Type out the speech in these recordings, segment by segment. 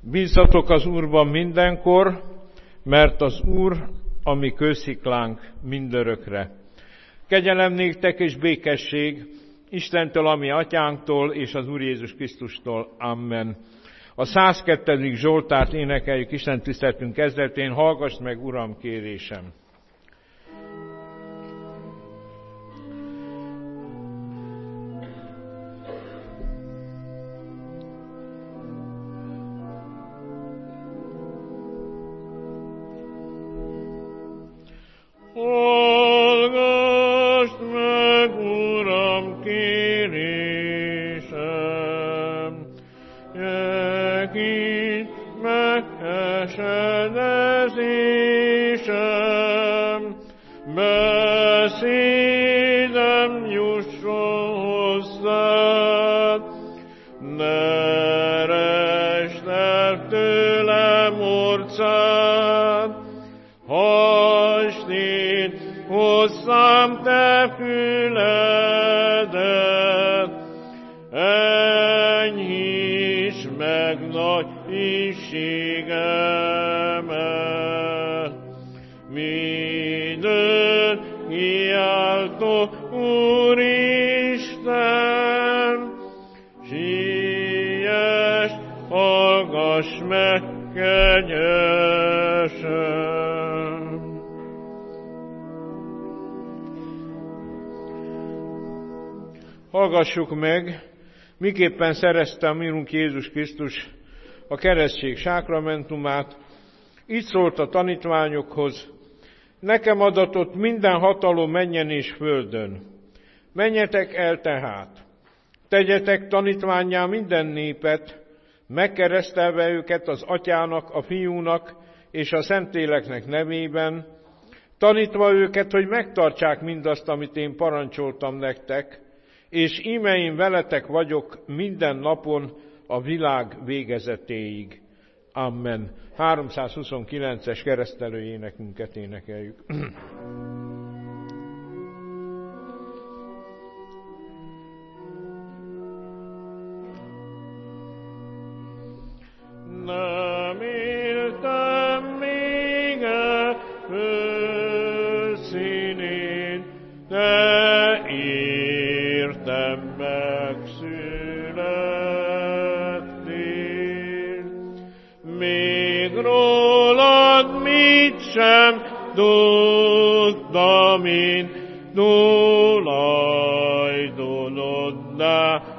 Bízzatok az Úrban mindenkor, mert az Úr a mi kősziklánk mindörökre. Kegyelem néktek és békesség Istentől, a mi atyánktól és az Úr Jézus Krisztustól. Amen. A 102. Zsoltárt énekeljük Isten tiszteletünk kezdetén. Hallgass meg, Uram, kérésem! Hallgass meg, Uram, kérésem, segíts megesedezésem, beszédem jusson hozzád, ne resd el tőlem orcád, hajtsd én hozzám te füledet, enyhíts meg nagy hűségemet. Mindön kiáltó Úristen, siess, hallgass meg kegyesen. Hallgassuk meg, miképpen szerezte a mi Urunk Jézus Krisztus a keresztség sákramentumát. Így szólt a tanítványokhoz: nekem adatott minden hatalom mennyen és földön. Menjetek el tehát, tegyetek tanítvánnyá minden népet, megkeresztelve őket az Atyának, a Fiúnak és a Szentléleknek nevében, tanítva őket, hogy megtartsák mindazt, amit én parancsoltam nektek, és íme én veletek vagyok minden napon a világ végezetéig. Amen. 329-es keresztelő énekünket énekeljük. Nem éltem még földszínén, de értem megszülettél. Még rólad mit sem tudtam én, tulajdonoddá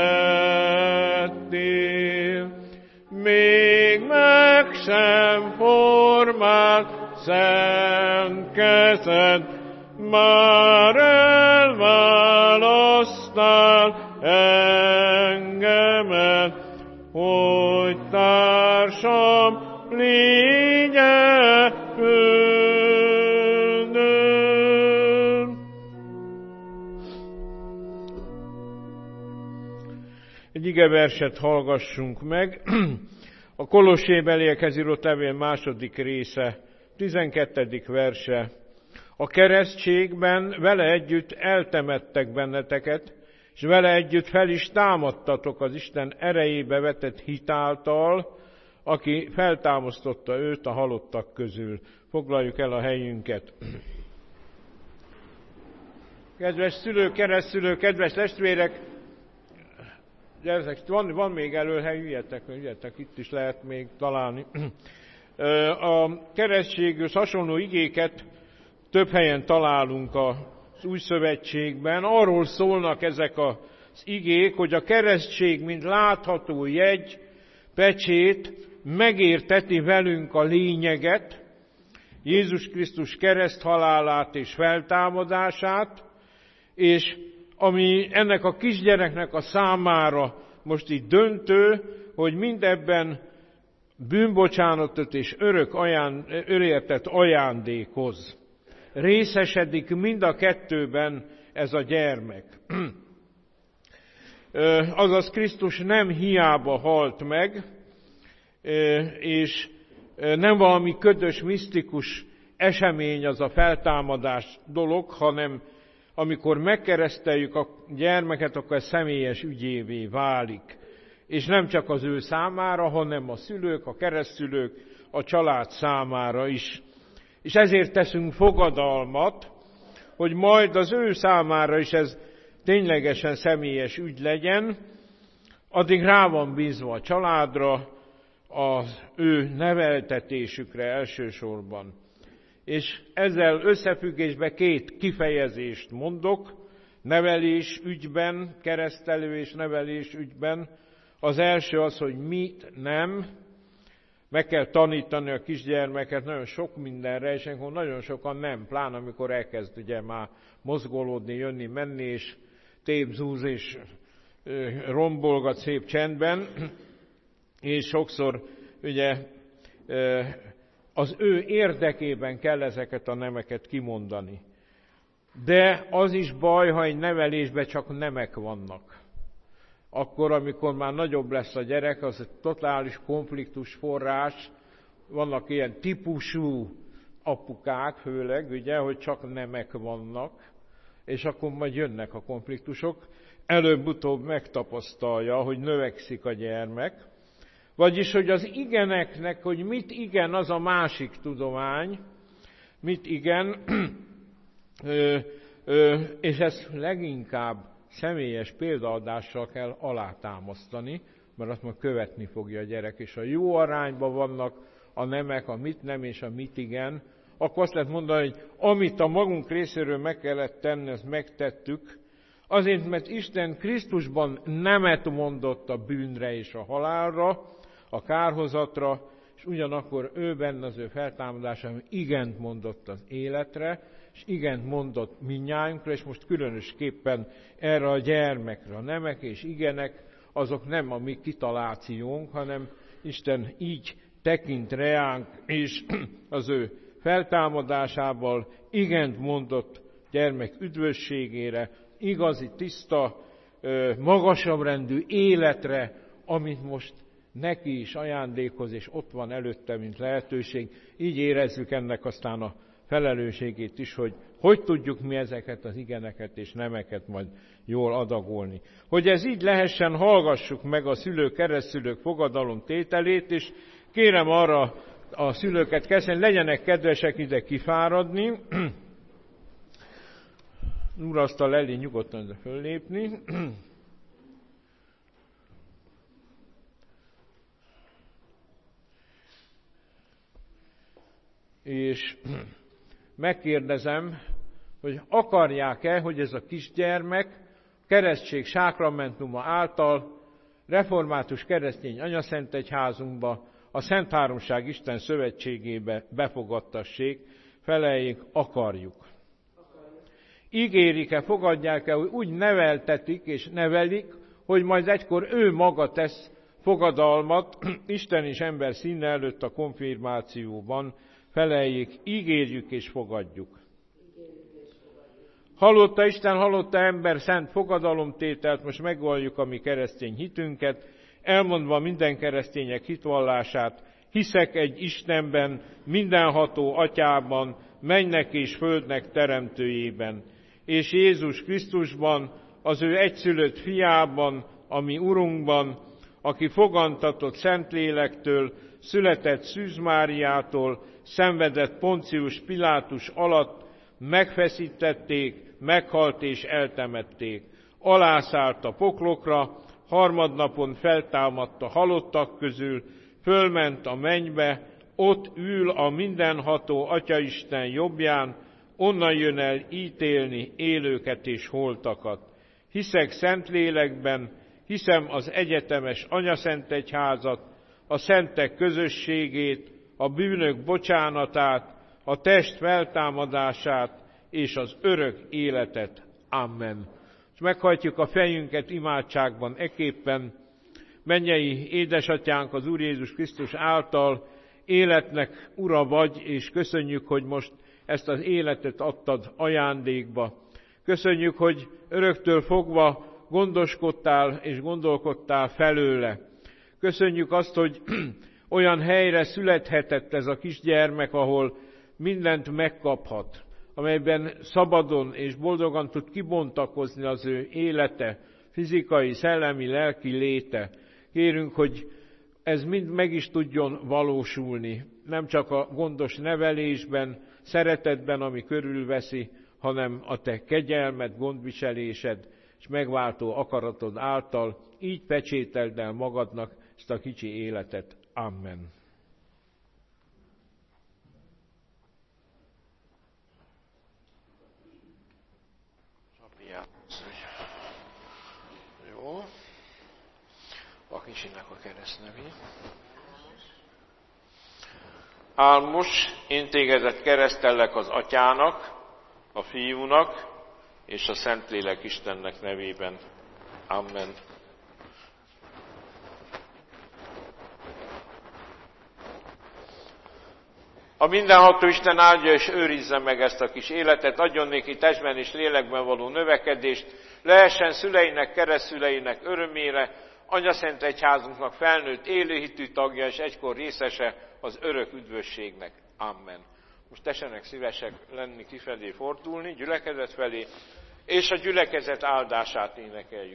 tettél. Még meg sem formált szent kezed, már elválasztál engemet, hogy társam légye földön. Egy igeverset hallgassunk meg. A Kolossébeliekhez írott levél második része, 12. verse. A keresztségben vele együtt eltemettek benneteket, és vele együtt fel is támadtatok az Isten erejébe vetett hit által, aki feltámasztotta őt a halottak közül. Foglaljuk el a helyünket. Kedves szülők, keresztszülők, kedves testvérek, gyertek, van még előhely, üljetek, itt is lehet még találni. A keresztséghez hasonló igéket több helyen találunk az Új Szövetségben. Arról szólnak ezek az igék, hogy a keresztség, mint látható jegy, pecsét megérteti velünk a lényeget, Jézus Krisztus kereszthalálát és feltámadását, és ami ennek a kisgyereknek a számára most itt döntő, hogy mindebben bűnbocsánatot és örületet ajándékoz. Részesedik mind a kettőben ez a gyermek. Azaz Krisztus nem hiába halt meg, és nem valami ködös, misztikus esemény az a feltámadás dolog, hanem amikor megkereszteljük a gyermeket, akkor ez személyes ügyévé válik. és nem csak az ő számára, hanem a szülők, a keresztszülők, a család számára is. És ezért teszünk fogadalmat, hogy majd az ő számára is ez ténylegesen személyes ügy legyen, addig rá van bízva a családra, az ő neveltetésükre elsősorban. És ezzel összefüggésben 2 kifejezést mondok, nevelés ügyben, keresztelő és nevelés ügyben. Az első az, hogy mit nem, meg kell tanítani a kisgyermeket nagyon sok mindenre, és akkor nagyon sokan nem, pláne amikor elkezd ugye már mozgolódni, jönni, menni, és tépzúz, és rombolgat szép csendben, és sokszor ugye az ő érdekében kell ezeket a nemeket kimondani. De az is baj, ha egy nevelésben csak nemek vannak. Akkor, amikor már nagyobb lesz a gyerek, az egy totális konfliktus forrás. Vannak ilyen típusú apukák, főleg, ugye, hogy csak nemek vannak, és akkor majd jönnek a konfliktusok. Előbb-utóbb megtapasztalja, hogy növekszik a gyermek. Vagyis, hogy az igeneknek, hogy mit igen, az a másik tudomány, mit igen, és ezt leginkább személyes példaadással kell alátámasztani, mert azt majd követni fogja a gyerek, és ha jó arányban vannak a nemek, a mit nem és a mit igen, akkor azt lehet mondani, hogy amit a magunk részéről meg kellett tenni, ezt megtettük, azért, mert Isten Krisztusban nemet mondott a bűnre és a halálra, a kárhozatra, és ugyanakkor ő benne az ő feltámadásában igent mondott az életre, és igent mondott mindnyájunkra, és most különösképpen erre a gyermekre. A nemek és igenek, azok nem a mi kitalációnk, hanem Isten így tekint reánk, és az ő feltámadásával igent mondott gyermek üdvösségére, igazi, tiszta, magasabb rendű életre, amit most neki is ajándékoz, és ott van előtte, mint lehetőség. Így érezzük ennek aztán a felelősségét is, hogy tudjuk mi ezeket az igeneket és nemeket majd jól adagolni. Hogy ez így lehessen, hallgassuk meg a szülők, keresztszülők fogadalomtételét, és kérem arra a szülőket kezdeni, legyenek kedvesek ide kifáradni. Úrasztal elé nyugodtan föllépni. És megkérdezem, hogy akarják-e, hogy ez a kisgyermek keresztség sákramentuma által református keresztény anyaszentegyházunkba, a Szent Háromság Isten szövetségébe befogadtassék, feleljék, akarjuk. Ígérik-e, fogadják-e, hogy úgy neveltetik és nevelik, hogy majd egykor ő maga tesz fogadalmat Isten és ember színe előtt a konfirmációban, feleljék, ígérjük és fogadjuk. Hallotta Isten, hallotta ember szent fogadalomtételt, most megvalljuk a mi keresztény hitünket, elmondva minden keresztények hitvallását, hiszek egy Istenben, mindenható Atyában, mennek és földnek teremtőjében, és Jézus Krisztusban, az ő egyszülött fiában, a mi Urunkban, aki fogantatott Szentlélektől, született Szűz Máriától, szenvedett Poncius Pilátus alatt, megfeszítették, meghalt és eltemették. Alászállt a poklokra, harmadnapon feltámadt a halottak közül, fölment a mennybe, ott ül a mindenható Atyaisten jobbján, onnan jön el ítélni élőket és holtakat. Hiszek Szentlélekben, hiszem az egyetemes anyaszentegyházat, a szentek közösségét, a bűnök bocsánatát, a test feltámadását és az örök életet. Amen. És meghajtjuk a fejünket imádságban eképpen. Mennyei édesatyánk, az Úr Jézus Krisztus által életnek ura vagy, és köszönjük, hogy most ezt az életet adtad ajándékba. Köszönjük, hogy öröktől fogva gondoskodtál és gondolkodtál felőle. Köszönjük azt, hogy olyan helyre születhetett ez a kisgyermek, ahol mindent megkaphat, amelyben szabadon és boldogan tud kibontakozni az ő élete, fizikai, szellemi, lelki léte. Kérünk, hogy ez mind meg is tudjon valósulni, nem csak a gondos nevelésben, szeretetben, ami körülveszi, hanem a te kegyelmed, gondviselésed és megváltó akaratod által, így pecsételd el magadnak ezt a kicsi életet. Amen. Jó. A kicsinek a keresztnevét. Álmos, én tégedet keresztellek az Atyának, a Fiúnak és a Szentlélek Istennek nevében. Amen. A mindenható Isten áldja és őrizze meg ezt a kis életet, adjon néki testben és lélekben való növekedést, lehessen szüleinek, keresztszüleinek örömére, Anyaszent Egyházunknak felnőtt élőhitű tagja és egykor részese az örök üdvösségnek. Amen. Most tessenek szívesek lenni kifelé fordulni, gyülekezet felé, és a gyülekezet áldását énekeljük.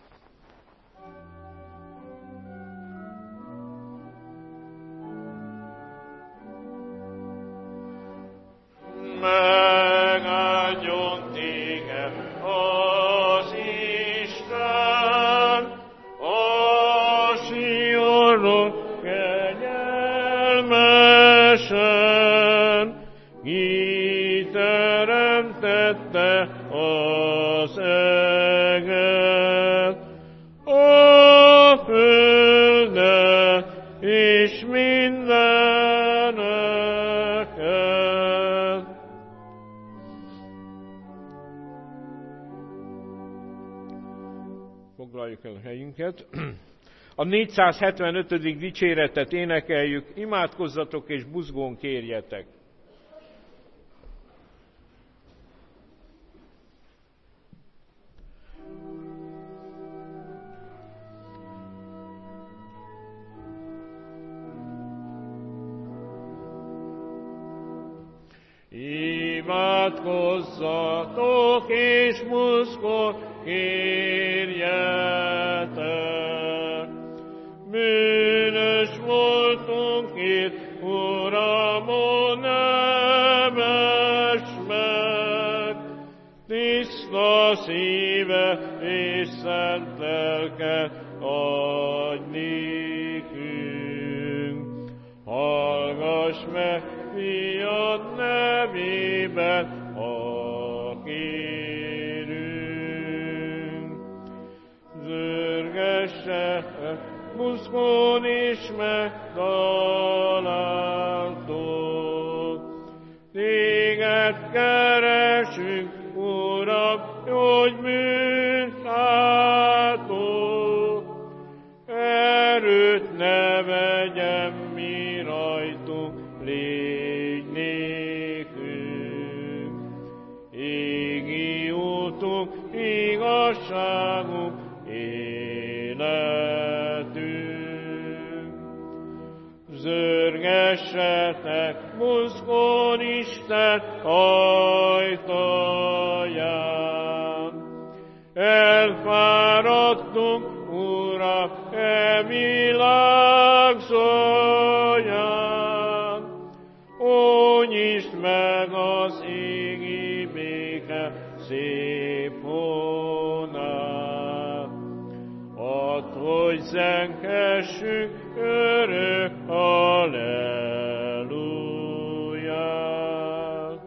Megáldjon téged az Isten, a Sionról kegyelmesen, ki teremtette az eget, a földet és mindeneket. Foglaljuk el a helyünket. A 475. dicséretet énekeljük, imádkozzatok és buzgón kérjetek. Imádkozzatok és buzgón kérjetek. Bűnös voltunk itt, Uram, nemess meg, tiszta szíve és szent lelket adj nékünk. Hallgass meg fiad nevében, ha kérünk. Zörgesse, buzgón is megtaláltok. Téged keresünk, Uram, hogy bűnt látok. Erőt ne vegyen mi rajtunk, légy nékünk. Égi útunk, igazságunk, életünk. Zörgessetek, buzgón Isten ajtaján. Elfáradtunk, Uram, e világ zaján. Ó, nyisd meg az égi béke szép hónát. Add, hogy zengessünk örök halleluját.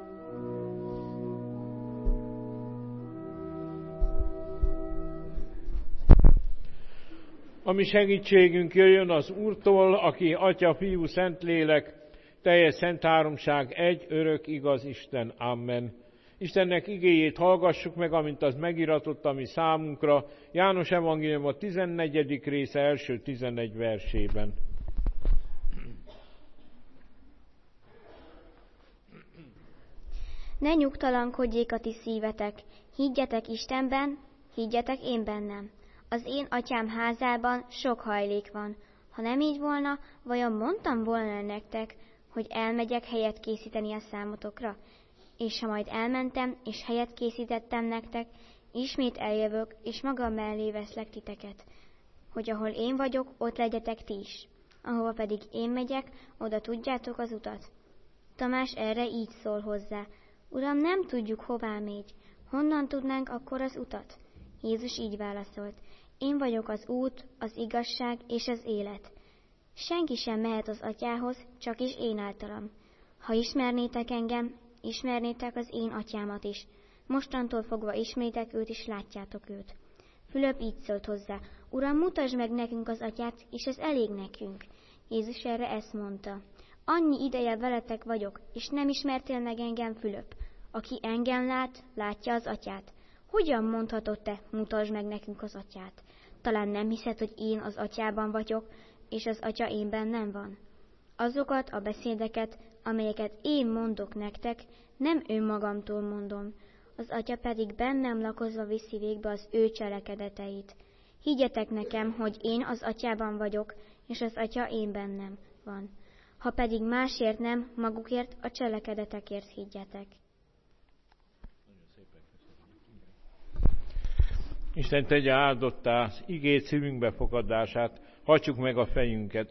A mi segítségünk jöjjön az Úrtól, aki Atya, Fiú, Szentlélek, teljes szent háromság, egy örök igaz Isten. Amen. Istennek igéjét hallgassuk meg, amint az megiratott a mi számunkra, János evangélium a 14. része első 11 versében. Ne nyugtalankodjék a ti szívetek, higgyetek Istenben, higgyetek én bennem. Az én atyám házában sok hajlék van. Ha nem így volna, vajon mondtam volna nektek, hogy elmegyek helyet készíteni a számotokra? És ha majd elmentem, és helyet készítettem nektek, ismét eljövök, és magam mellé veszlek titeket. hogy ahol én vagyok, ott legyetek ti is. Ahova pedig én megyek, oda tudjátok az utat. Tamás erre így szól hozzá: Uram, nem tudjuk, hová megy. Honnan tudnánk akkor az utat? Jézus így válaszolt: Én vagyok az út, az igazság és az élet. Senki sem mehet az atyához, csak is én általam. Ha ismernétek engem, ismernétek az én atyámat is. Mostantól fogva ismeritek őt, és látjátok őt. Fülöp így szólt hozzá: Uram, mutasd meg nekünk az atyát, és ez elég nekünk. Jézus erre ezt mondta: Annyi ideje veletek vagyok, és nem ismertél meg engem, Fülöp. Aki engem lát, látja az atyát. Hogyan mondhatod te, mutasd meg nekünk az atyát? Talán nem hiszed, hogy én az atyában vagyok, és az atya én bennem van? Azokat a beszédeket, amelyeket én mondok nektek, nem önmagamtól mondom, az atya pedig bennem lakozva viszi végbe az ő cselekedeteit. Higgyetek nekem, hogy én az atyában vagyok, és az atya én bennem van. Ha pedig másért nem, magukért, a cselekedetekért higgyetek. Isten tegye áldottá az igét szívünkbe fogadását, hajtsuk meg a fejünket.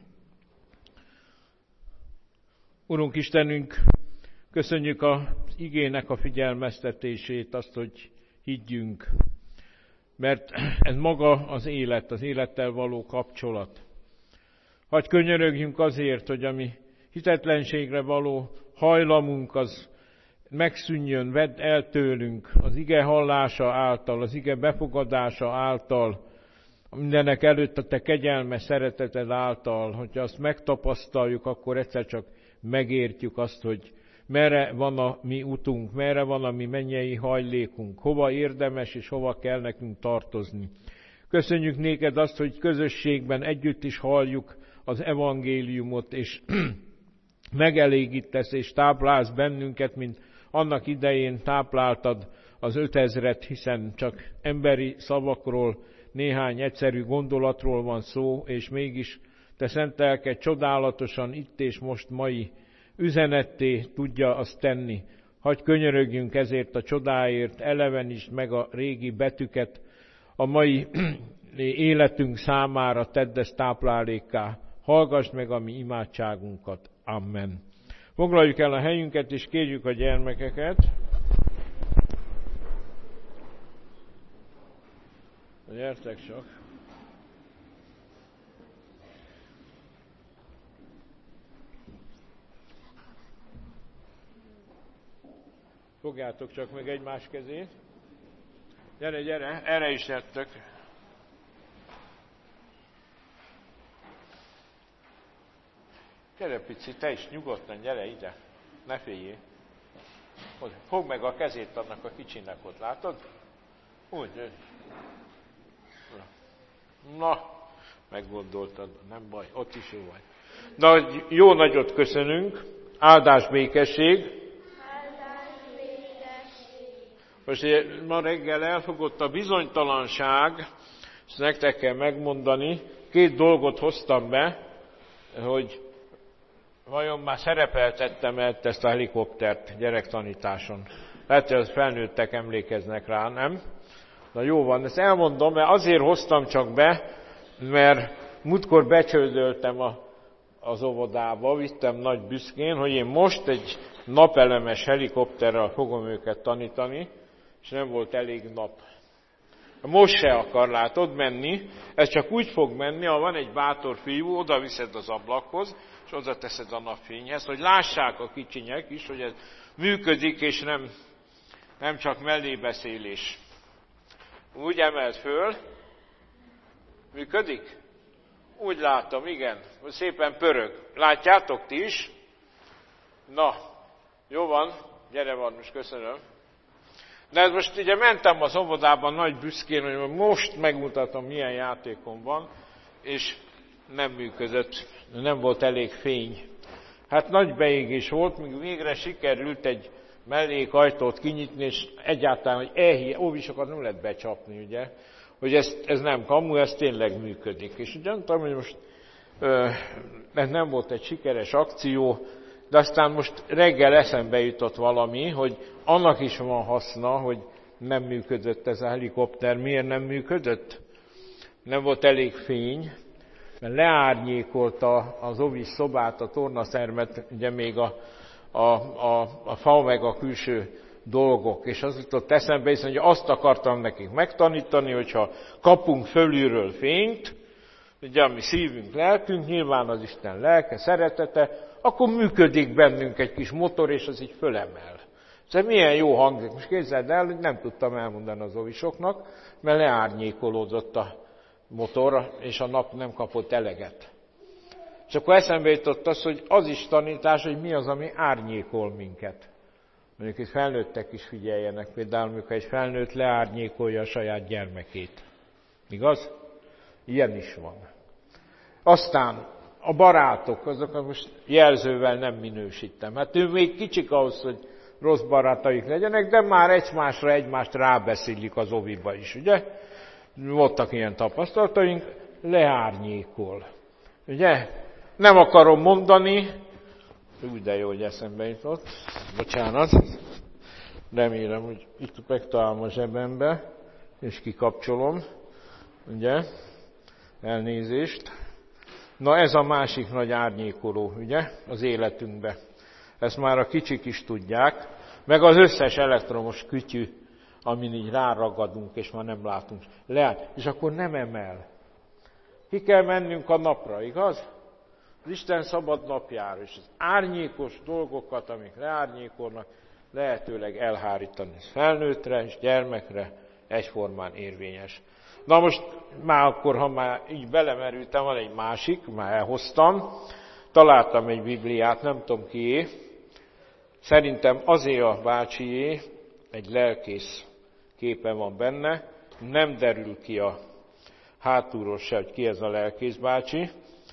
Urunk Istenünk, köszönjük az igének a figyelmeztetését, azt, hogy higgyünk, mert ez maga az élet, az élettel való kapcsolat. Hadd könyörögjünk azért, hogy a mi hitetlenségre való hajlamunk az megszűnjön, vedd el tőlünk az ige hallása által, az ige befogadása által, mindenek előtt a te kegyelme, szereteted által, hogyha azt megtapasztaljuk, akkor egyszer csak megértjük azt, hogy merre van a mi utunk, merre van a mi mennyei hajlékunk, hova érdemes és hova kell nekünk tartozni. Köszönjük néked azt, hogy közösségben együtt is halljuk az evangéliumot, és megelégítesz és táplálsz bennünket, mint annak idején tápláltad az 5000-et, hiszen csak emberi szavakról, néhány egyszerű gondolatról van szó, és mégis te szent lelked csodálatosan itt és most mai üzenetté tudja azt tenni. Hadd könyörögjünk ezért a csodáért, elevenítsd meg a régi betűket, a mai életünk számára tedd ezt táplálékká. Hallgassd meg a mi imádságunkat. Amen. Foglaljuk el a helyünket, és kérjük a gyermekeket, gyertek csak. Fogjátok csak meg egymás kezét. Gyere, gyere, erre is jöttök. Gyere, pici, te is nyugodtan, gyere ide. Ne féljél. Fogd meg a kezét annak a kicsinek ott, látod? Úgy. Na, meggondoltad, nem baj, ott is jó vagy. Na, jó nagyot köszönünk. Áldás, békesség. Most ma reggel elfogott a bizonytalanság, ezt nektek kell megmondani. 2 dolgot hoztam be, hogy vajon már szerepeltettem el ezt a helikoptert gyerektanításon. Lehet, hogy az felnőttek emlékeznek rá, nem? Na jó van, ezt elmondom, mert azért hoztam csak be, mert múltkor becsődöltem az óvodába, vittem nagy büszkén, hogy én most egy napelemes helikopterrel fogom őket tanítani, és nem volt elég nap. Most se akar, látod, menni, ez csak úgy fog menni, ha van egy bátor fiú, oda viszed az ablakhoz, és oda teszed a napfényhez, hogy lássák a kicsinyek is, hogy ez működik, és nem csak mellébeszélés. Úgy emelt föl, működik? Úgy látom, igen, szépen pörög. Látjátok ti is? Na, jó van, gyere van, most köszönöm. De ez most ugye mentem az óvodában nagy büszkén, hogy most megmutatom, milyen játékom van, és nem működött, nem volt elég fény. Hát nagy beégés volt, míg végre sikerült egy mellékajtót kinyitni, és egyáltalán, hogy óvisokat nem lehet becsapni, ugye, hogy ez nem kamu, ez tényleg működik. És ugye mondtam, hogy most ez nem volt egy sikeres akció, de aztán most reggel eszembe jutott valami, hogy annak is van haszna, hogy nem működött ez a helikopter. Miért nem működött? nem volt elég fény, mert leárnyékolta az ovis szobát, a tornaszermet, ugye még a fa meg a külső dolgok, és az jutott eszembe, hiszen hogy azt akartam nekik megtanítani, hogyha kapunk fölülről fényt, ugye a mi szívünk, lelkünk, nyilván az Isten lelke, szeretete, akkor működik bennünk egy kis motor, és az így fölemel. Szóval milyen jó hangzik. Most képzeld el, hogy nem tudtam elmondani az ovisoknak, mert leárnyékolódott a motor, és a nap nem kapott eleget. És akkor eszembe jutott az, hogy az is tanítás, hogy mi az, ami árnyékol minket. Mondjuk itt felnőttek is figyeljenek, például amikor egy felnőtt leárnyékolja a saját gyermekét. Igaz? Ilyen is van. Aztán a barátok, azokat most jelzővel nem minősítem. Hát ő még kicsik ahhoz, hogy rossz barátaik legyenek, de már egymást rábeszélik az oviba is, ugye? Voltak ilyen tapasztalataink, leárnyékol. Ugye? Nem akarom mondani, úgy de jó, hogy eszembe jutott, bocsánat, remélem, hogy itt megtalálom a zsebembe, és kikapcsolom, ugye? Elnézést. Na ez a másik nagy árnyékoló, ugye? Az életünkbe. Ezt már a kicsik is tudják, meg az összes elektromos kütyű, amin így ráragadunk, és már nem látunk. És akkor nem emel. Ki kell mennünk a napra, igaz? Az Isten szabad napjára, és az árnyékos dolgokat, amik leárnyékolnak, lehetőleg elhárítani. Ez felnőttre és gyermekre egyformán érvényes. Na most már akkor, ha már így belemerültem, van egy másik, már elhoztam, találtam egy Bibliát, nem tudom kié, szerintem azért a bácsié, egy lelkész képe van benne, nem derül ki a hátulról se, hogy ki ez a lelkész bácsi,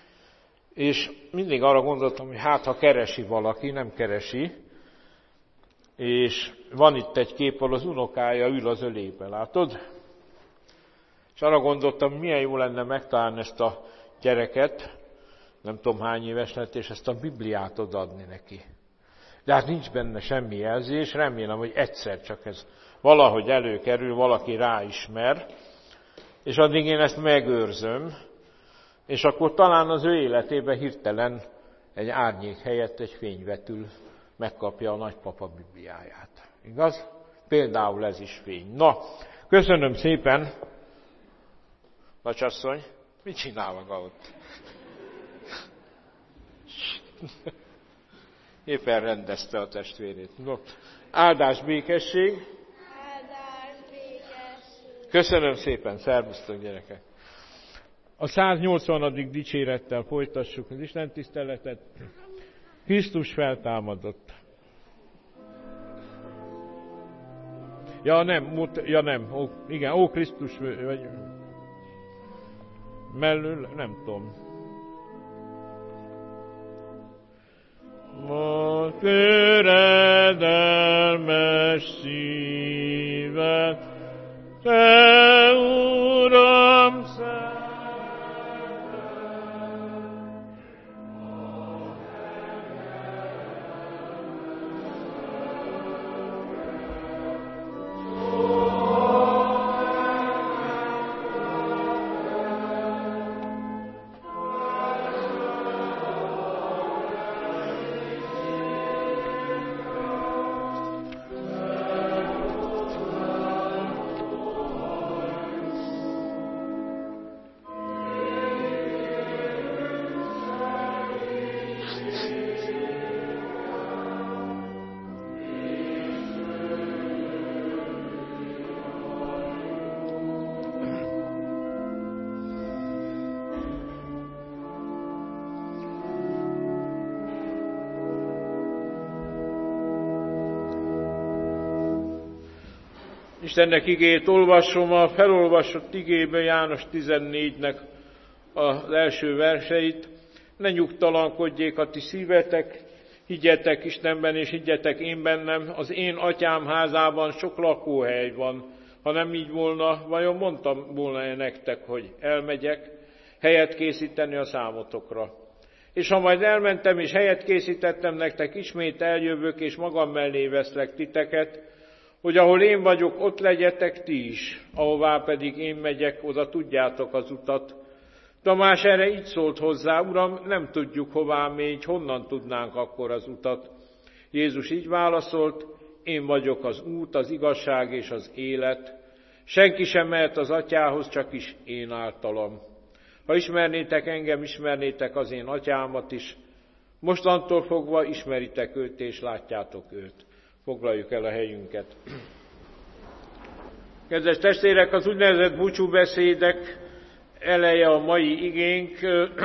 és mindig arra gondoltam, hogy hát ha keresi valaki, nem keresi, és van itt egy kép, ahol az unokája ül az ölébe, látod? És arra gondoltam, milyen jó lenne megtalálni ezt a gyereket, nem tudom hány éves lett, és ezt a Bibliát odaadni neki. De hát nincs benne semmi jelzés, remélem, hogy egyszer csak ez valahogy előkerül, valaki ráismer, és addig én ezt megőrzöm, és akkor talán az ő életében hirtelen egy árnyék helyett egy fény vetül, megkapja a nagypapa Bibliáját. Igaz? Például ez is fény. Na, köszönöm szépen, nagyasszony, mit csinál maga ott? Éppen rendezte a testvérét. No, áldás, békesség. Áldás, békesség. Köszönöm szépen, szervusztok gyerekek. A 180. dicsérettel folytassuk az Isten tiszteletet. Krisztus feltámadott. Igen, Krisztus, vagy mellől, nem tudom. Ma töredelmes szívet, Te Uram, Istennek igéjét olvasom, a felolvasott igéből János 14-nek az első verseit. Ne nyugtalankodjék a ti szívetek, higgyetek Istenben és higgyetek én bennem, az én atyám házában sok lakóhely van. Ha nem így volna, vajon mondtam volna nektek, hogy elmegyek, helyet készíteni a számotokra. És ha majd elmentem és helyet készítettem nektek, ismét eljövök és magam mellé veszlek titeket, hogy ahol én vagyok, ott legyetek ti is, ahová pedig én megyek, oda tudjátok az utat. Tamás erre így szólt hozzá: Uram, nem tudjuk, hová mégy, honnan tudnánk akkor az utat? Jézus így válaszolt: én vagyok az út, az igazság és az élet. Senki sem mehet az Atyához, csak is én általam. Ha ismernétek engem, ismernétek az én Atyámat is. Mostantól fogva ismeritek őt, és látjátok őt. Foglaljuk el a helyünket. Kedves testvérek, az úgynevezett búcsúbeszédek eleje a mai igénk.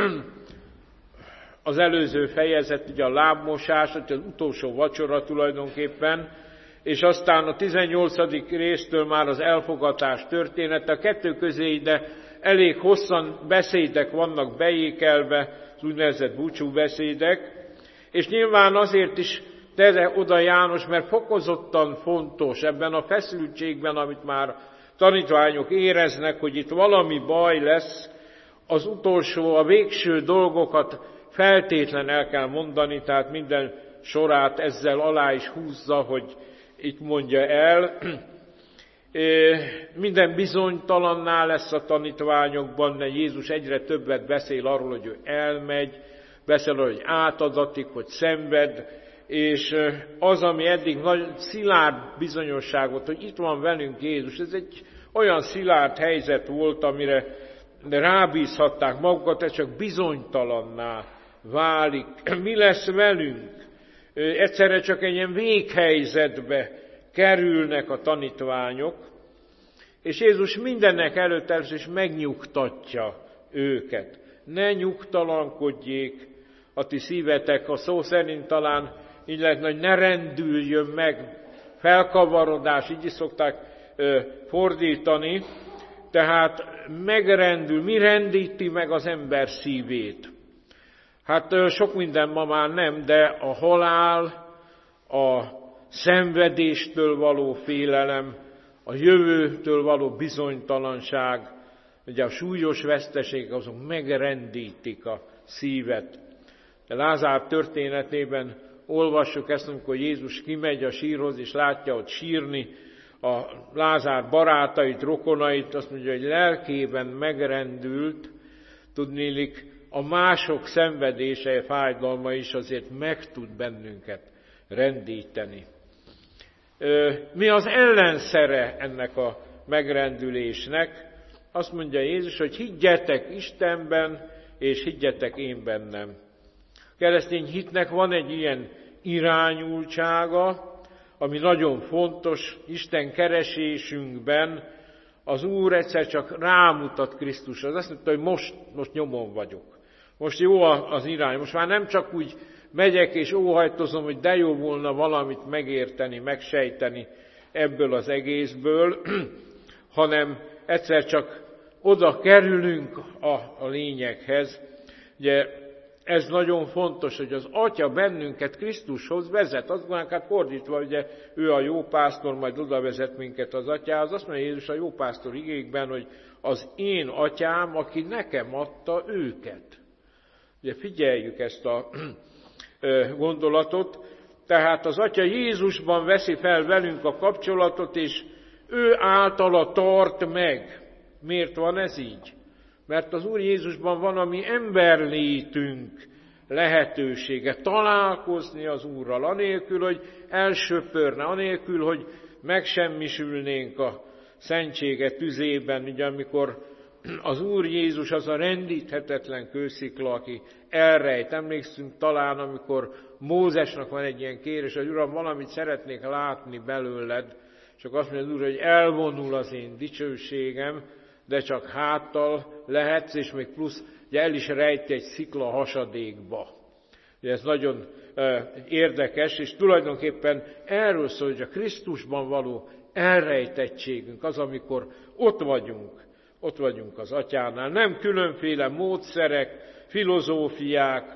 Az előző fejezet, ugye a lábmosás, az utolsó vacsora tulajdonképpen, és aztán a 18. résztől már az elfogadás története. A kettő közé ide elég hosszan beszédek vannak beékelve, az úgynevezett búcsúbeszédek, és nyilván azért is tette oda János, mert fokozottan fontos ebben a feszültségben, amit már tanítványok éreznek, hogy itt valami baj lesz, az utolsó, a végső dolgokat feltétlen el kell mondani, tehát minden sorát ezzel alá is húzza, hogy itt mondja el. Minden bizonytalanná lesz a tanítványokban, mert Jézus egyre többet beszél arról, hogy ő elmegy, beszél arról, hogy átadatik, hogy szenved, és az, ami eddig nagy szilárd bizonyosságot, hogy itt van velünk Jézus, ez egy olyan szilárd helyzet volt, amire rábízhatták magukat, ez csak bizonytalanná válik. Mi lesz velünk? Egyszerre csak egy ilyen véghelyzetbe kerülnek a tanítványok, és Jézus mindennek előtt először is megnyugtatja őket. Ne nyugtalankodjék a ti szívetek, a szó szerint talán így lehetne, hogy ne rendüljön meg, felkavarodás, így is szokták fordítani, tehát megrendül. Mi rendíti meg az ember szívét? Hát sok minden ma már nem, de a halál, a szenvedéstől való félelem, a jövőtől való bizonytalanság, ugye a súlyos veszteség, azok megrendítik a szívet. De Lázár történetében olvassuk ezt, amikor Jézus kimegy a sírhoz, és látja ott sírni a Lázár barátait, rokonait, azt mondja, hogy lelkében megrendült, tudniillik, a mások szenvedése, fájdalma is azért meg tud bennünket rendíteni. Mi az ellenszere ennek a megrendülésnek? Azt mondja Jézus, hogy higgyetek Istenben, és higgyetek én bennem. A keresztény hitnek van egy ilyen irányultsága, ami nagyon fontos Isten keresésünkben. Az Úr egyszer csak rámutat Krisztusra. Azt mondta, hogy most nyomon vagyok. Most jó az irány. Most már nem csak úgy megyek és óhajtozom, hogy de jó volna valamit megérteni, megsejteni ebből az egészből, hanem egyszer csak oda kerülünk a lényeghez. Ugye ez nagyon fontos, hogy az Atya bennünket Krisztushoz vezet. Azt gondolják, hát fordítva, ugye ő a jó pásztor, majd oda vezet minket az Atyához. Azt mondja Jézus a jó pásztor igékben, hogy az én Atyám, aki nekem adta őket. Ugye figyeljük ezt a gondolatot. Tehát az Atya Jézusban veszi fel velünk a kapcsolatot, és ő általa tart meg. Miért van ez így? Mert az Úr Jézusban van a mi emberlétünk lehetősége találkozni az Úrral, anélkül, hogy elsöpörne, anélkül, hogy megsemmisülnénk a szentsége tüzében, ugye amikor az Úr Jézus az a rendíthetetlen kőszikla, aki elrejt. Emlékszünk talán, amikor Mózesnak van egy ilyen kérés, hogy Uram, valamit szeretnék látni belőled, csak azt mondja az Úr, hogy elvonul az én dicsőségem, de csak háttal lehetsz, és még plusz ugye el is rejti egy szikla hasadékba. Ugye ez nagyon érdekes, és tulajdonképpen erről szól, hogy a Krisztusban való elrejtettségünk az, amikor ott vagyunk az Atyánál. Nem különféle módszerek, filozófiák,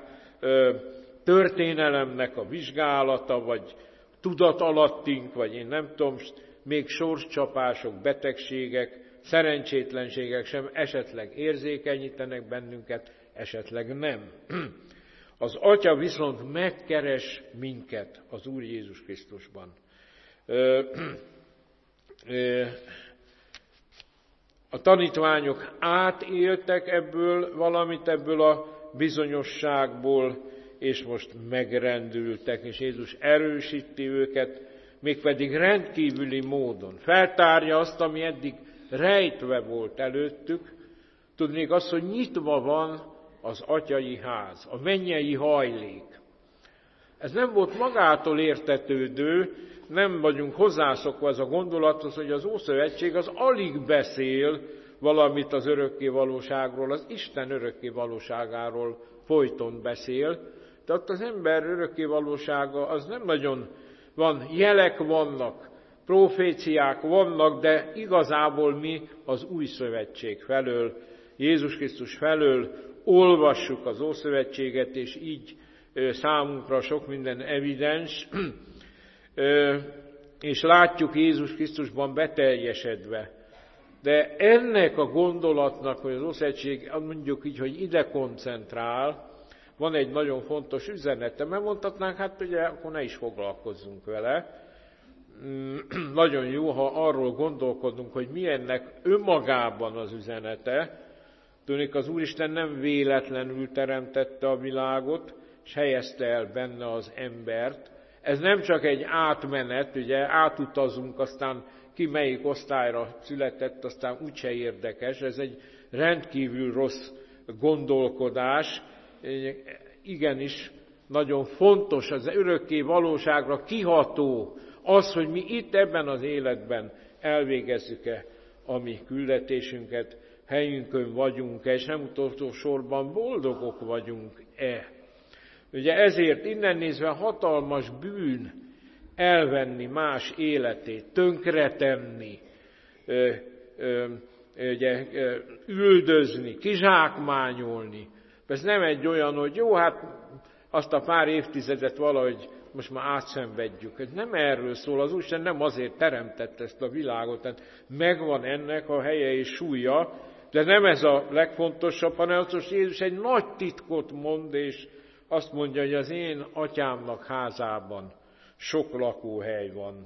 történelemnek a vizsgálata, vagy tudatalattunk, vagy én nem tudom, még sorscsapások, betegségek, szerencsétlenségek sem esetleg érzékenyítenek bennünket, esetleg nem. Az Atya viszont megkeres minket az Úr Jézus Krisztusban. a tanítványok átéltek ebből valamit, ebből a bizonyosságból, és most megrendültek, és Jézus erősíti őket, mégpedig rendkívüli módon. Feltárja azt, ami eddig rejtve volt előttük, tudnék azt, hogy nyitva van az atyai ház, a mennyei hajlék. Ez nem volt magától értetődő, nem vagyunk hozzászokva ez a gondolathoz, hogy az Ószövetség az alig beszél valamit az örökké valóságról, az Isten örökké valóságáról folyton beszél. Tehát az ember örökké valósága az nem nagyon van, jelek vannak, proféciák vannak, de igazából mi az új szövetség felől, Jézus Krisztus felől olvassuk az Ószövetséget, és így számunkra sok minden evidens, és látjuk Jézus Krisztusban beteljesedve. De ennek a gondolatnak, hogy az Ószövetség, mondjuk így, hogy ide koncentrál, van egy nagyon fontos üzenete, mert mondhatnánk, hát ugye akkor ne is foglalkozzunk vele. Nagyon jó, ha arról gondolkodunk, hogy mi ennek önmagában az üzenete. Tudnék, az Úristen nem véletlenül teremtette a világot, és helyezte el benne az embert. Ez nem csak egy átmenet, ugye átutazunk, aztán ki melyik osztályra született, aztán úgyse érdekes. Ez egy rendkívül rossz gondolkodás. Igenis, nagyon fontos, az örökké valóságra kiható az, hogy mi itt ebben az életben elvégezzük-e a mi küldetésünket, helyünkön vagyunk-e, és nem utolsó sorban boldogok vagyunk-e. Ugye ezért innen nézve hatalmas bűn elvenni más életét, tönkretenni, üldözni, kizsákmányolni. Ez nem egy olyan, hogy jó, hát azt a pár évtizedet valahogy most már átszenvedjük. Ez nem erről szól, az Úristen nem azért teremtette ezt a világot, tehát megvan ennek a helye és súlya, de nem ez a legfontosabb, hanem az, hogy Jézus egy nagy titkot mond, és azt mondja, hogy az én atyámnak házában sok lakóhely van.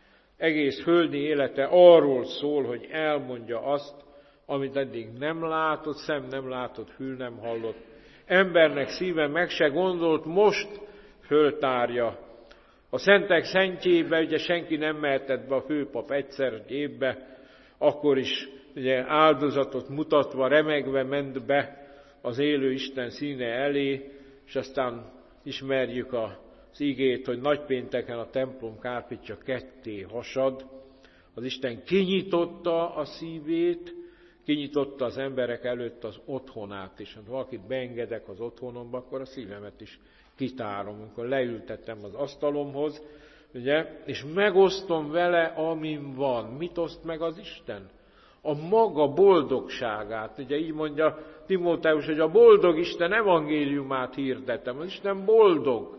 Egész földi élete arról szól, hogy elmondja azt, amit eddig nem látott, szem nem látott, fül nem hallott. Embernek szíve meg se gondolt, most föltárja. A szentek szentjébe ugye senki nem mehetett be, a főpap egyszer évbe, akkor is ugye áldozatot mutatva, remegve ment be az élő Isten színe elé, és aztán ismerjük az igét, hogy nagypénteken a templom kárpitja ketté hasad. Az Isten kinyitotta a szívét, kinyitotta az emberek előtt az otthonát is. Ha valakit beengedek az otthonomba, akkor a szívemet is kitárom, amikor leültettem az asztalomhoz, ugye, és megosztom vele, amin van. Mit oszt meg az Isten? A maga boldogságát. Ugye így mondja Timóteus, hogy a boldog Isten evangéliumát hirdetem. Az Isten boldog.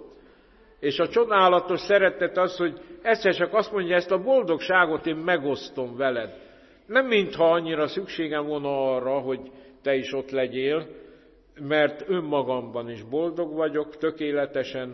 És a csodálatos szeretet az, hogy egyszer csak azt mondja, ezt a boldogságot én megosztom veled. Nem mintha annyira szükségem volna arra, hogy te is ott legyél, mert önmagamban is boldog vagyok, tökéletesen,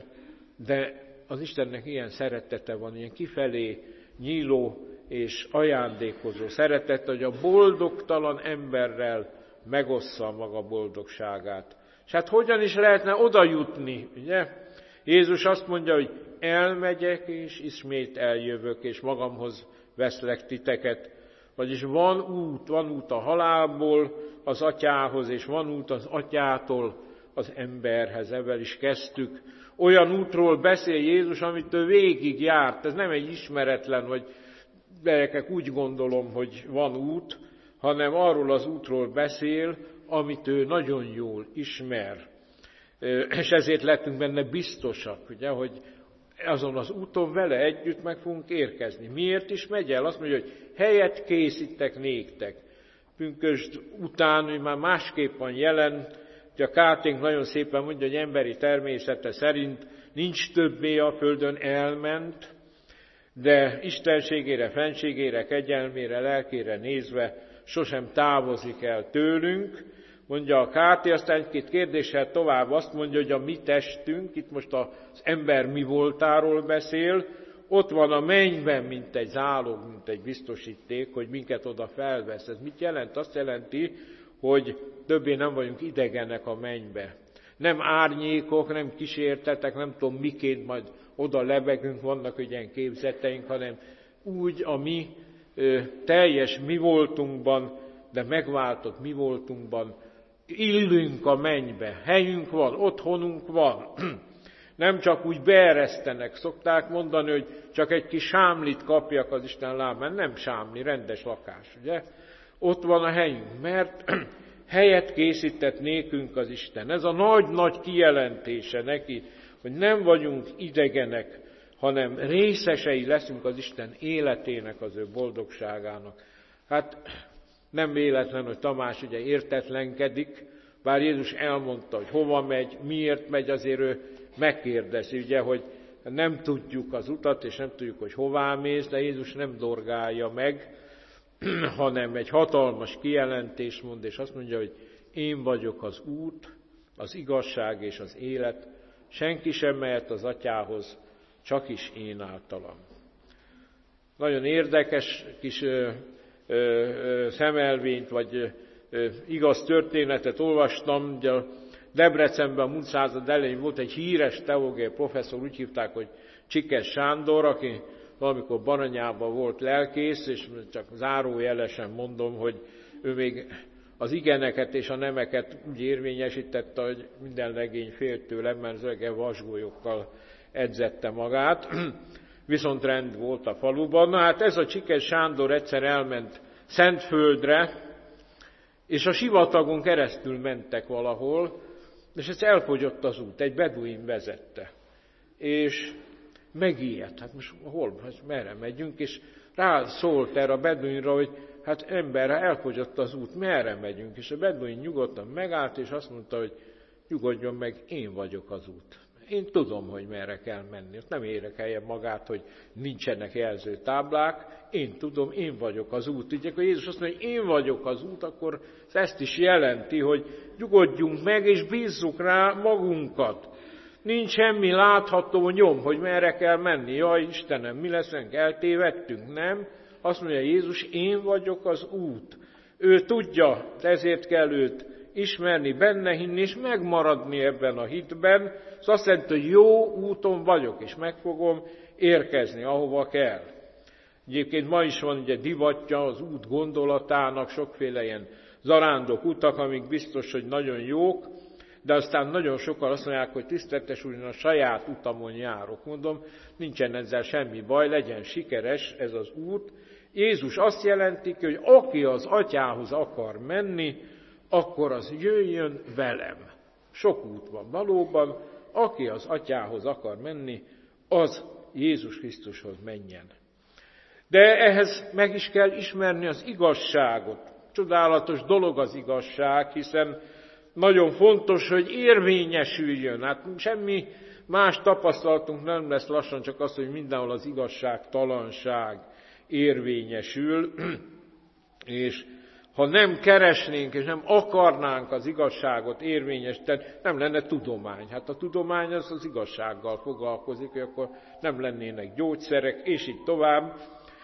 de az Istennek ilyen szeretete van, ilyen kifelé nyíló és ajándékozó szeretet, hogy a boldogtalan emberrel megossza maga boldogságát. És hát hogyan is lehetne oda jutni, ugye? Jézus azt mondja, hogy elmegyek, és ismét eljövök, és magamhoz veszlek titeket. Vagyis van út a halálból az atyához, és van út az atyától az emberhez. Ezzel is kezdtük. Olyan útról beszél Jézus, amit ő végig járt. Ez nem egy ismeretlen, vagy gyerekek úgy gondolom, hogy van út, hanem arról az útról beszél, amit ő nagyon jól ismer. És ezért lettünk benne biztosak, ugye, hogy azon az úton vele együtt meg fogunk érkezni. Miért is megy el? Azt mondja, hogy helyet készítek néktek. Pünkösd után, hogy már másképp van jelen, hogy a Káténk nagyon szépen mondja, hogy emberi természete szerint nincs többé a földön, elment, de istenségére, fenségére, kegyelmére, lelkére nézve sosem távozik el tőlünk. Mondja a Káté, aztán egy-két kérdéssel tovább azt mondja, hogy a mi testünk, itt most az ember mi voltáról beszél, ott van a mennyben, mint egy zálog, mint egy biztosíték, hogy minket oda felvesz. Ez mit jelent? Azt jelenti, hogy többé nem vagyunk idegenek a mennybe. Nem árnyékok, nem kísértetek, nem tudom miként majd oda lebegünk, vannak ilyen képzeteink, hanem úgy a mi teljes mi voltunkban, de megváltott mi voltunkban illünk a mennybe. Helyünk van, otthonunk van. Nem csak úgy beeresztenek, szokták mondani, hogy csak egy kis sámlit kapjak az Isten lábán. Nem sámli, rendes lakás, ugye? Ott van a helyünk, mert helyet készített nékünk az Isten. Ez a nagy-nagy kijelentése neki, hogy nem vagyunk idegenek, hanem részesei leszünk az Isten életének, az ő boldogságának. Hát nem véletlen, hogy Tamás ugye értetlenkedik, bár Jézus elmondta, hogy hova megy, miért megy, azért ő megkérdezi, ugye, hogy nem tudjuk az utat, és nem tudjuk, hogy hová mész, de Jézus nem dorgálja meg, hanem egy hatalmas kijelentés mond, és azt mondja, hogy én vagyok az út, az igazság és az élet, senki sem mehet az Atyához, csak is én általam. Nagyon érdekes kis szemelvényt, vagy igaz történetet olvastam, ugye Debrecenben a múlt század elején volt egy híres teológiai professzor, úgy hívták, hogy Csikes Sándor, aki valamikor Baranyában volt lelkész, és csak zárójelesen mondom, hogy ő még az igeneket és a nemeket úgy érvényesítette, hogy minden legény félt tőle, mert zöge vasgolyokkal edzette magát, viszont rend volt a faluban. Na hát ez a Csikes Sándor egyszer elment Szentföldre, és a sivatagon keresztül mentek valahol, és ez elfogyott az út, egy beduin vezette. És megijedt, hát most hol, merre megyünk, és rá szólt erre a beduinra, hogy hát emberre elfogyott az út, merre megyünk, és a beduin nyugodtan megállt, és azt mondta, hogy nyugodjon meg, én vagyok az út. Én tudom, hogy merre kell menni. Ott nem érekelje magát, hogy nincsenek jelzőtáblák. Én tudom, én vagyok az út. Így akkor Jézus azt mondja, hogy én vagyok az út, akkor ezt is jelenti, hogy nyugodjunk meg, és bízzuk rá magunkat. Nincs semmi látható nyom, hogy merre kell menni. Jaj, Istenem, mi leszünk, eltévedtünk, nem? Azt mondja Jézus, én vagyok az út. Ő tudja, ezért kell őt ismerni, benne hinni, és megmaradni ebben a hitben. Ez azt jelenti, hogy jó úton vagyok, és meg fogom érkezni, ahova kell. Egyébként ma is van ugye divatja az út gondolatának, sokféle ilyen zarándok utak, amik biztos, hogy nagyon jók, de aztán nagyon sokan azt mondják, hogy tiszteletes úr, én a saját utamon járok. Mondom, nincsen ezzel semmi baj, legyen sikeres ez az út. Jézus azt jelenti, hogy aki az Atyához akar menni, akkor az jöjjön velem. Sok út van valóban, aki az Atyához akar menni, az Jézus Krisztushoz menjen. De ehhez meg is kell ismerni az igazságot. Csodálatos dolog az igazság, hiszen nagyon fontos, hogy érvényesüljön. Hát semmi más tapasztalatunk nem lesz lassan, csak az, hogy mindenhol az igazságtalanság érvényesül, és ha nem keresnénk, és nem akarnánk az igazságot érvényesíteni, nem lenne tudomány. Hát a tudomány az igazsággal foglalkozik, hogy akkor nem lennének gyógyszerek, és így tovább.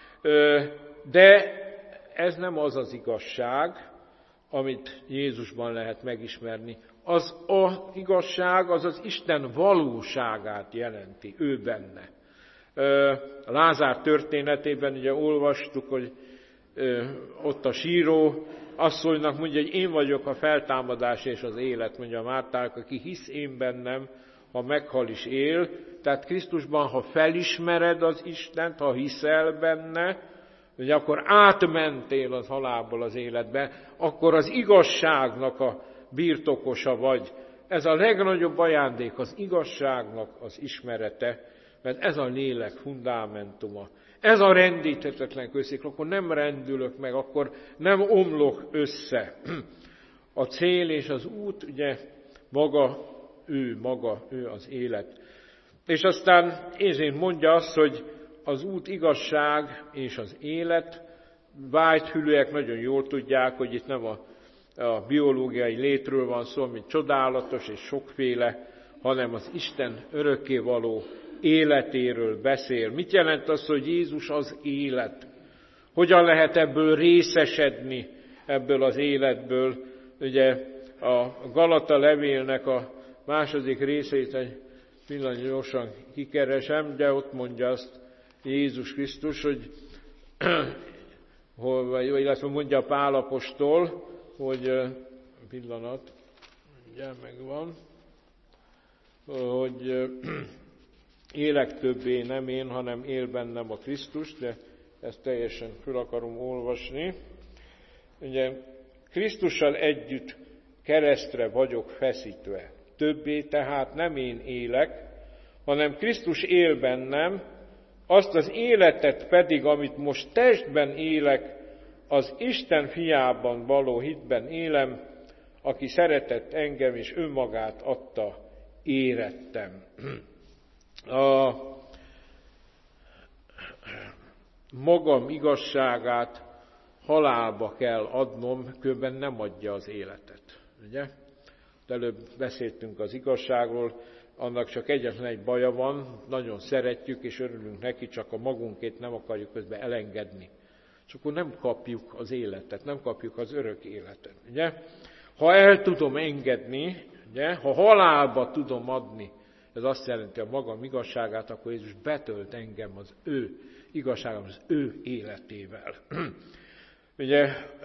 De ez nem az az igazság, amit Jézusban lehet megismerni. Az igazság, az az Isten valóságát jelenti, ő benne. Lázár történetében ugye olvastuk, hogy ott a síró asszonynak mondja, hogy én vagyok a feltámadás és az élet, mondja Mártának, aki hisz én bennem, ha meghal is él. Tehát Krisztusban, ha felismered az Istent, ha hiszel benne, hogy akkor átmentél az halálból az életbe, akkor az igazságnak a birtokosa vagy. Ez a legnagyobb ajándék, az igazságnak az ismerete, mert ez a lélek fundamentuma. Ez a rendíthetetlen kőszék, akkor nem rendülök meg, akkor nem omlok össze. A cél és az út, ugye, maga ő az élet. És aztán ezért mondja azt, hogy az út igazság és az élet, vágyhűlőek nagyon jól tudják, hogy itt nem a biológiai létről van szó, ami csodálatos és sokféle, hanem az Isten örökkévaló életéről beszél. Mit jelent az, hogy Jézus az élet? Hogyan lehet ebből részesedni, ebből az életből? Ugye a Galata levélnek a második részét egy pillanat gyorsan kikeresem, de ott mondja azt Jézus Krisztus, hogy illetve mondja Pál apostol, hogy pillanat, ugye megvan, hogy élek többé nem én, hanem él bennem a Krisztus, de ezt teljesen föl akarom olvasni. Ugye Krisztussal együtt keresztre vagyok feszítve. Többé tehát nem én élek, hanem Krisztus él bennem, azt az életet pedig, amit most testben élek, az Isten fiában való hitben élem, aki szeretett engem és önmagát adta érettem. A magam igazságát halálba kell adnom, különben nem adja az életet. Ugye? Előbb beszéltünk az igazságról, annak csak egyetlen egy baja van, nagyon szeretjük és örülünk neki, csak a magunkét nem akarjuk közben elengedni. És akkor nem kapjuk az életet, nem kapjuk az örök életet. Ugye? Ha el tudom engedni, ugye? Ha halálba tudom adni, ez azt jelenti a magam igazságát, akkor Jézus betölt engem az ő igazságom, az ő életével. Ugye,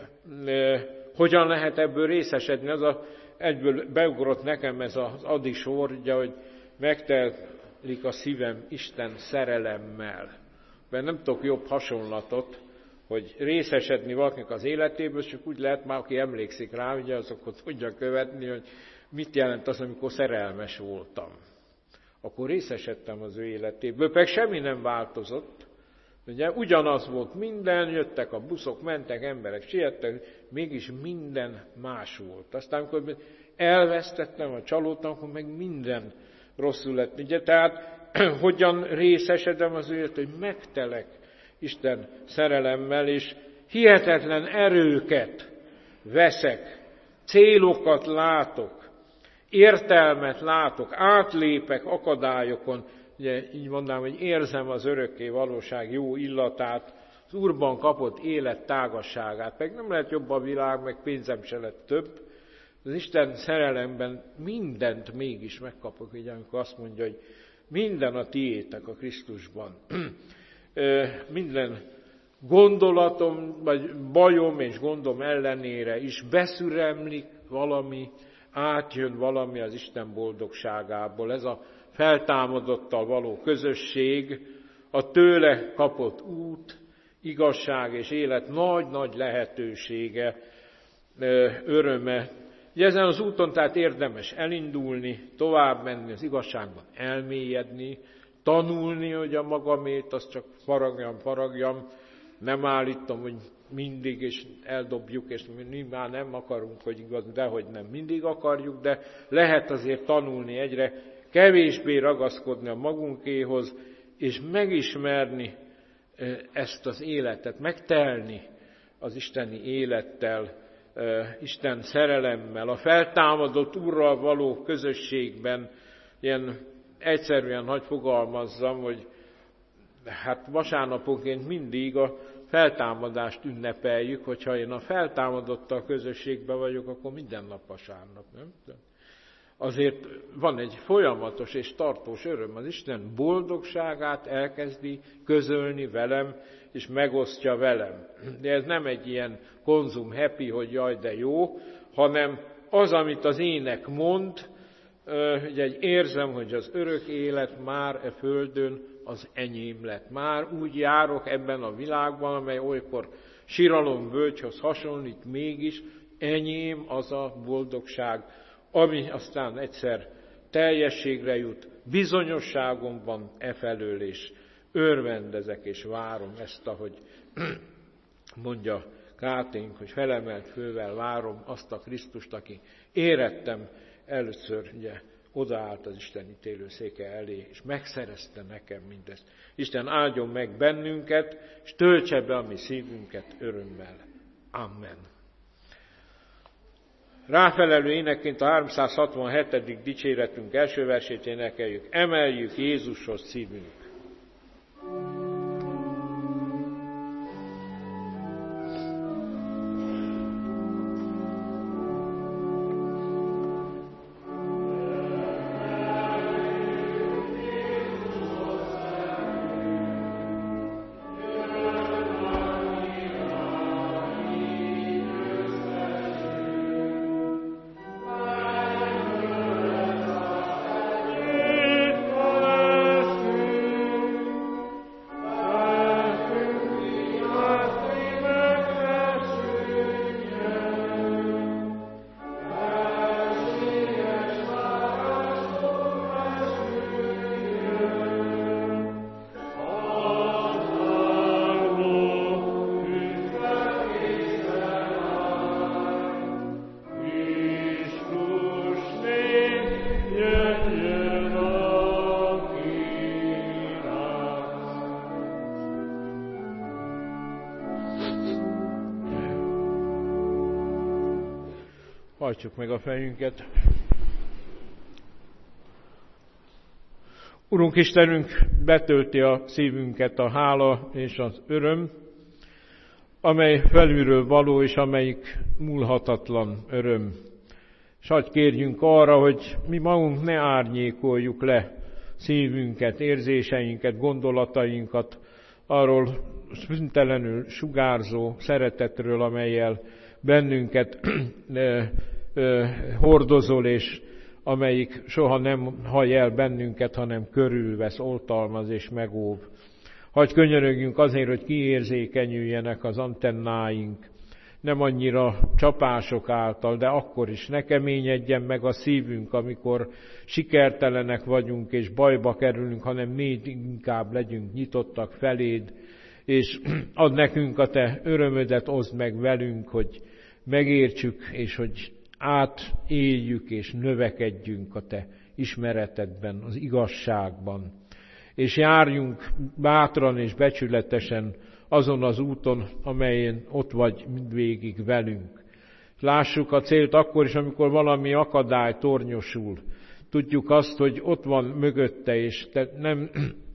hogyan lehet ebből részesedni? Egyből beugrott nekem ez az adisor, ugye, hogy megtelik a szívem Isten szerelemmel. Mert nem tudok jobb hasonlatot, hogy részesedni valakinek az életéből, csak úgy lehet már, aki emlékszik rá, ugye azokat tudja követni, hogy mit jelent az, amikor szerelmes voltam. Akkor részesedtem az ő életéből, pedig semmi nem változott. Ugye, ugyanaz volt minden, jöttek a buszok, mentek, emberek siettek, mégis minden más volt. Aztán, amikor elvesztettem, vagy csalódtam, akkor meg minden rosszul lett. Ugye, tehát hogyan részesedem az ő élet, hogy megtelek Isten szerelemmel, és hihetetlen erőket veszek, célokat látok, értelmet látok, átlépek akadályokon, ugye így mondanám, hogy érzem az örökké valóság jó illatát, az Úrban kapott élet tágasságát, meg nem lehet jobb a világ, meg pénzem se lett több. Az Isten szerelemben mindent mégis megkapok, ugye, amikor azt mondja, hogy minden a tiétek a Krisztusban. Minden gondolatom, vagy bajom és gondom ellenére is beszüremlik valami, átjön valami az Isten boldogságából. Ez a feltámadottal való közösség, a tőle kapott út, igazság és élet nagy-nagy lehetősége, öröme. Ugye ezen az úton tehát érdemes elindulni, tovább menni az igazságban, elmélyedni, tanulni, hogy a magamét, azt csak faragjam, nem állítom, hogy mindig, és eldobjuk, és mi már nem akarunk, hogy igaz, dehogy nem mindig akarjuk, de lehet azért tanulni egyre, kevésbé ragaszkodni a magunkéhoz, és megismerni ezt az életet, megtelni az isteni élettel, Isten szerelemmel, a feltámadott Úrral való közösségben. Ilyen egyszerűen hadd fogalmazzam, hogy hát vasárnaponként mindig a feltámadást ünnepeljük, hogyha én a feltámadottal közösségben vagyok, akkor minden nap vasárnap, nem? Azért van egy folyamatos és tartós öröm, az Isten boldogságát elkezdi közölni velem, és megosztja velem. De ez nem egy ilyen konzum happy, hogy jaj, de jó, hanem az, amit az ének mond, hogy érzem, hogy az örök élet már e földön az enyém lett. Már úgy járok ebben a világban, amely olykor siralombölgyhöz hasonlít, mégis enyém az a boldogság, ami aztán egyszer teljességre jut, bizonyosságom van efelől, és örvendezek és várom ezt, ahogy mondja Káténk, hogy felemelt fővel várom azt a Krisztust, aki érettem először, ugye, odaállt az Isten ítélőszéke elé, és megszerezte nekem mindezt. Isten áldjon meg bennünket, és töltse be a mi szívünket örömmel. Amen. Ráfelelő énekként a 367. dicséretünk első versét énekeljük. Emeljük Jézushoz szívünk. Hajtsuk meg a fejünket. Urunk Istenünk, betölti a szívünket a hála és az öröm, amely felülről való, és amelyik múlhatatlan öröm. És hadd kérjünk arra, hogy mi magunk ne árnyékoljuk le szívünket, érzéseinket, gondolatainkat arról szüntelenül sugárzó szeretetről, amellyel bennünket hordozol, és amelyik soha nem hagy el bennünket, hanem körülvesz, oltalmaz és megóv. Hagy könyörögjünk azért, hogy kiérzékenyüljenek az antennáink, nem annyira csapások által, de akkor is ne keményedjen meg a szívünk, amikor sikertelenek vagyunk és bajba kerülünk, hanem még inkább legyünk nyitottak feléd, és add nekünk a te örömödet, oszd meg velünk, hogy megértsük, és hogy átéljük és növekedjünk a te ismeretedben, az igazságban. És járjunk bátran és becsületesen azon az úton, amelyen ott vagy mindvégig velünk. Lássuk a célt akkor is, amikor valami akadály tornyosul. Tudjuk azt, hogy ott van mögötte, és te nem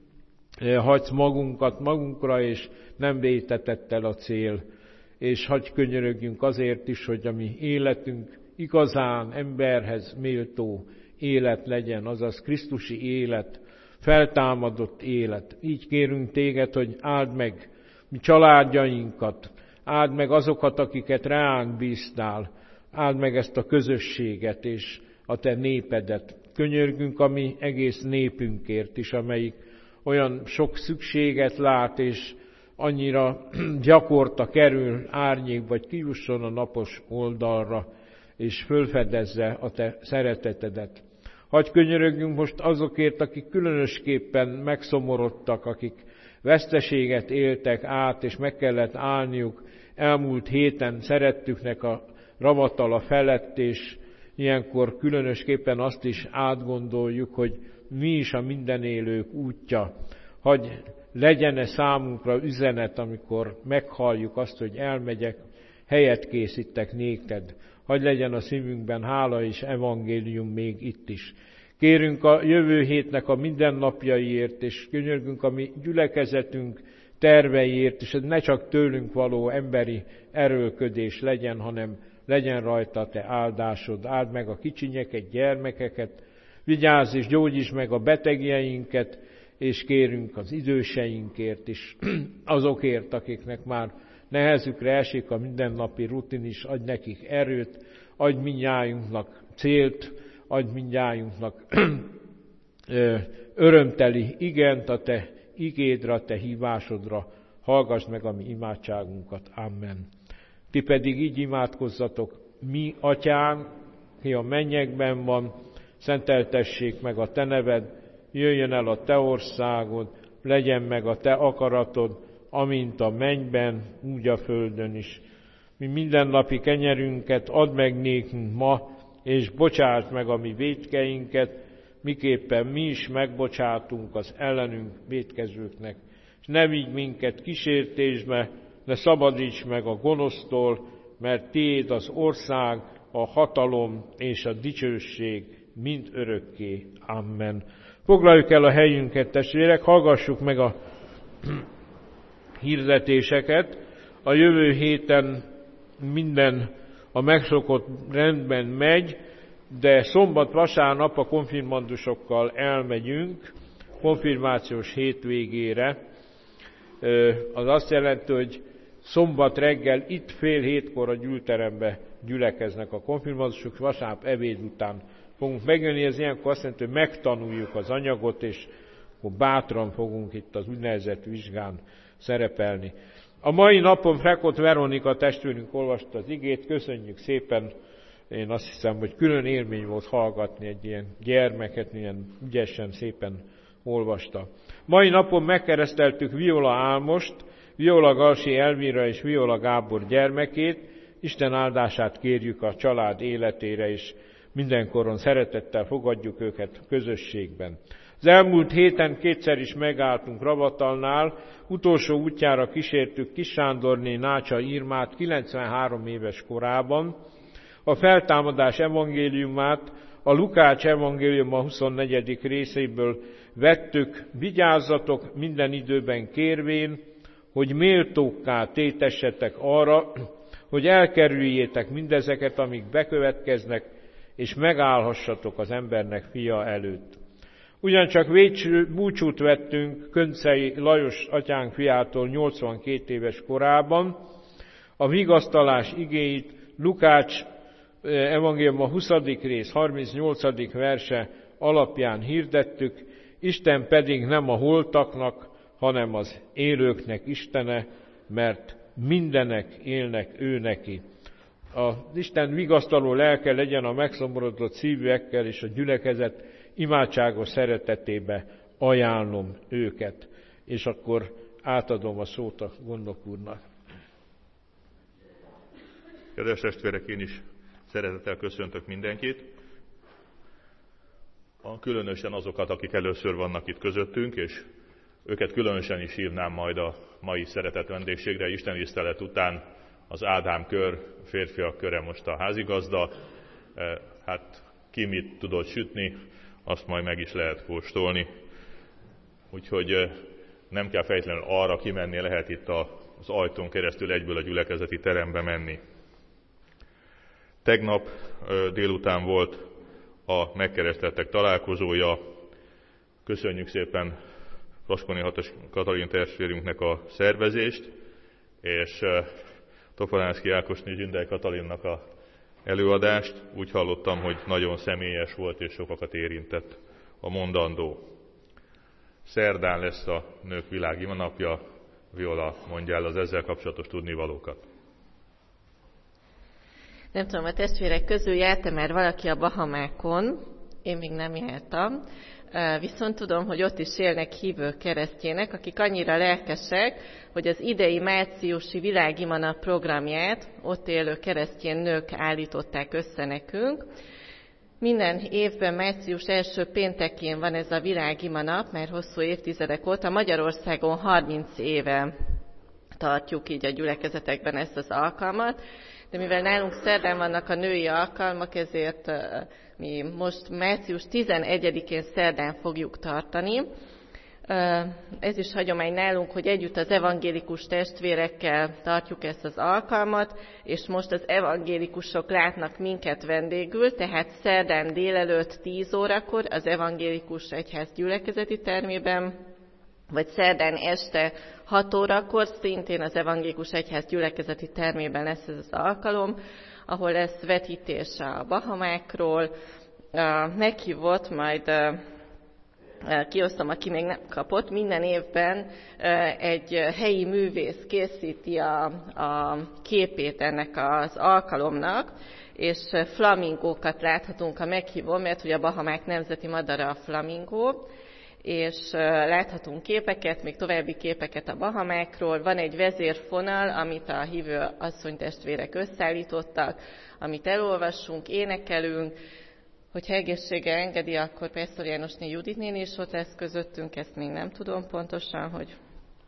hagysz magunkat magunkra, és nem vétetett el a cél. És hagy könyörögjünk azért is, hogy a mi életünk igazán emberhez méltó élet legyen, azaz Krisztusi élet, feltámadott élet. Így kérünk téged, hogy áld meg mi családjainkat, áld meg azokat, akiket ránk bíztál, áld meg ezt a közösséget és a te népedet. Könyörgünk a mi egész népünkért is, amelyik olyan sok szükséget lát, és annyira gyakorta kerül árnyék, vagy kijusson a napos oldalra, és fölfedezze a te szeretetedet. Hagy könyörögjünk most azokért, akik különösképpen megszomorodtak, akik veszteséget éltek át, és meg kellett állniuk elmúlt héten szerettüknek a ravatala felett, és ilyenkor különösképpen azt is átgondoljuk, hogy mi is a mindenélők útja. Hagy legyen-e számunkra üzenet, amikor meghalljuk azt, hogy elmegyek, helyet készítek néked. Hagy legyen a szívünkben hála és evangélium még itt is. Kérünk a jövő hétnek a mindennapjaiért, és könyörgünk a mi gyülekezetünk terveiért, és ez ne csak tőlünk való emberi erőlködés legyen, hanem legyen rajta te áldásod. Áld meg a kicsinyeket, gyermekeket, vigyázz és gyógyíts meg a betegjeinket, és kérünk az időseinkért is, azokért, akiknek már nehezükre esik a mindennapi rutin is, adj nekik erőt, adj mindnyájunknak célt, adj mindnyájunknak örömteli igent a te igédre, a te hívásodra, hallgass meg a mi imádságunkat. Amen. Ti pedig így imádkozzatok: mi atyánk, ki a mennyekben van, szenteltessék meg a te neved, jöjjön el a te országod, legyen meg a te akaratod, amint a mennyben, úgy a földön is. Mi mindennapi kenyerünket add meg nékünk ma, és bocsásd meg a mi vétkeinket, miképpen mi is megbocsátunk az ellenünk vétkezőknek. És ne vigy minket kísértésbe, de szabadíts meg a gonosztól, mert tiéd az ország, a hatalom és a dicsőség mind örökké. Amen. Foglaljuk el a helyünket, testvérek, hallgassuk meg a hirdetéseket. A jövő héten minden a megszokott rendben megy, de szombat, vasárnap a konfirmandusokkal elmegyünk konfirmációs hétvégére. Az azt jelenti, hogy szombat reggel itt 6:30 a gyűlterembe gyülekeznek a konfirmandusok, vasárnap ebéd után fogunk megjönni, ez ilyenkor azt jelenti, hogy megtanuljuk az anyagot, és akkor bátran fogunk itt az úgynevezett vizsgán szerepelni. A mai napon Frekott Veronika testvérünk olvasta az igét, köszönjük szépen. Én azt hiszem, hogy külön élmény volt hallgatni egy ilyen gyermeket, milyen ügyesen, szépen olvasta. Mai napon megkereszteltük Viola Álmost, Viola Galsi Elvira és Viola Gábor gyermekét. Isten áldását kérjük a család életére, és mindenkoron szeretettel fogadjuk őket közösségben. Az elmúlt héten 2-szer is megálltunk Ravatalnál, utolsó útjára kísértük Kis Sándorné Nácsa Irmát 93 éves korában. A feltámadás evangéliumát a Lukács evangéliuma 24. részéből vettük, vigyázzatok minden időben kérvén, hogy méltókká tétessetek arra, hogy elkerüljétek mindezeket, amik bekövetkeznek, és megállhassatok az embernek fia előtt. Ugyancsak búcsút vettünk Köncei Lajos atyánk fiától 82 éves korában. A vigasztalás igéit Lukács evangéliuma 20. rész 38. verse alapján hirdettük, Isten pedig nem a holtaknak, hanem az élőknek Istene, mert mindenek élnek ő neki. Az Isten vigasztaló lelke legyen a megszomorodott szívűekkel, és a gyülekezet imádságos szeretetébe ajánlom őket. És akkor átadom a szót a gondnok úrnak. Kedves testvérek, én is szeretettel köszöntök mindenkit. Különösen azokat, akik először vannak itt közöttünk, és őket különösen is hívnám majd a mai szeretett vendégségre. Istentisztelet után az Ádám kör, férfiak köre most a házigazda. Hát ki mit tudott sütni, azt majd meg is lehet kóstolni. Úgyhogy nem kell fejtelenül arra kimenni, lehet itt az ajtón keresztül egyből a gyülekezeti terembe menni. Tegnap délután volt a megkereszteltek találkozója. Köszönjük szépen Roskoni Katalin testvérünknek a szervezést, és Toporánszki Ákosné Zsindel Katalinnak a előadást. Úgy hallottam, hogy nagyon személyes volt, és sokakat érintett a mondandó. Szerdán lesz a Nők Világima Napja. Viola, mondja el az ezzel kapcsolatos tudnivalókat. Nem tudom, a testvérek közül járt már valaki a Bahamákon, én még nem jártam, viszont tudom, hogy ott is élnek hívő keresztjének, akik annyira lelkesek, hogy az idei márciusi Világima Nap programját ott élő keresztjén nők állították össze nekünk. Minden évben március első péntekén van ez a Világima Nap, mert hosszú évtizedek óta Magyarországon 30 éve tartjuk így a gyülekezetekben ezt az alkalmat, de mivel nálunk szerdán vannak a női alkalmak, ezért mi most március 11-én szerdán fogjuk tartani. Ez is hagyomány nálunk, hogy együtt az evangélikus testvérekkel tartjuk ezt az alkalmat, és most az evangélikusok látnak minket vendégül, tehát szerdán délelőtt 10 órakor az evangélikus egyház gyülekezeti termében, vagy szerdán este 6 órakor szintén az evangélikus egyház gyülekezeti termében lesz ez az alkalom, ahol lesz vetítés a Bahamákról. Meghívott, majd kiosztom, aki még nem kapott, minden évben egy helyi művész készíti a képét ennek az alkalomnak, és flamingókat láthatunk a meghívón, mert ugye a Bahamák nemzeti madara a flamingó, és láthatunk képeket, még további képeket a Bahamákról. Van egy vezérfonal, amit a hívő asszonytestvérek összeállítottak, amit elolvassunk, énekelünk. Hogyha egészsége engedi, akkor Pásztor Jánosné Judit néni is ott lesz közöttünk, ezt még nem tudom pontosan, hogy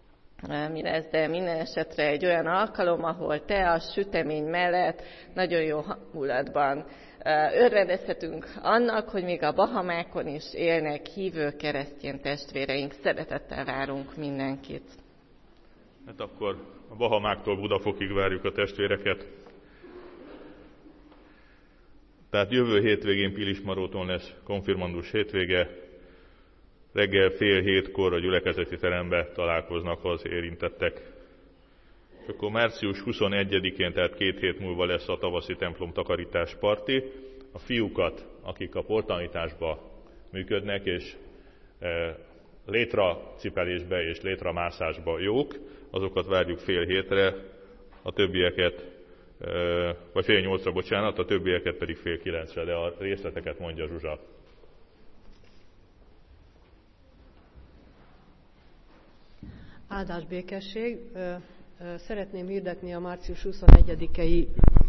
mi lesz, de minden esetre egy olyan alkalom, ahol tea, sütemény mellett nagyon jó hangulatban örvendezhetünk annak, hogy még a Bahamákon is élnek hívő keresztény testvéreink. Szeretettel várunk mindenkit. Hát akkor a Bahamáktól Budafokig várjuk a testvéreket. Tehát jövő hétvégén Pilismaróton lesz konfirmandus hétvége. Reggel 6:30 a gyülekezeti terembe találkoznak az érintettek. És akkor március 21-én, tehát 2 hét múlva lesz a tavaszi templom takarítás parti. A fiúkat, akik a portanításba működnek, és létracipelésbe és létramászásba jók, azokat várjuk 7:30, a többieket, vagy 7:30, bocsánat, a többieket pedig 8:30, de a részleteket mondja Zsuzsa. Áldás békesség! Szeretném hirdetni a március 21-i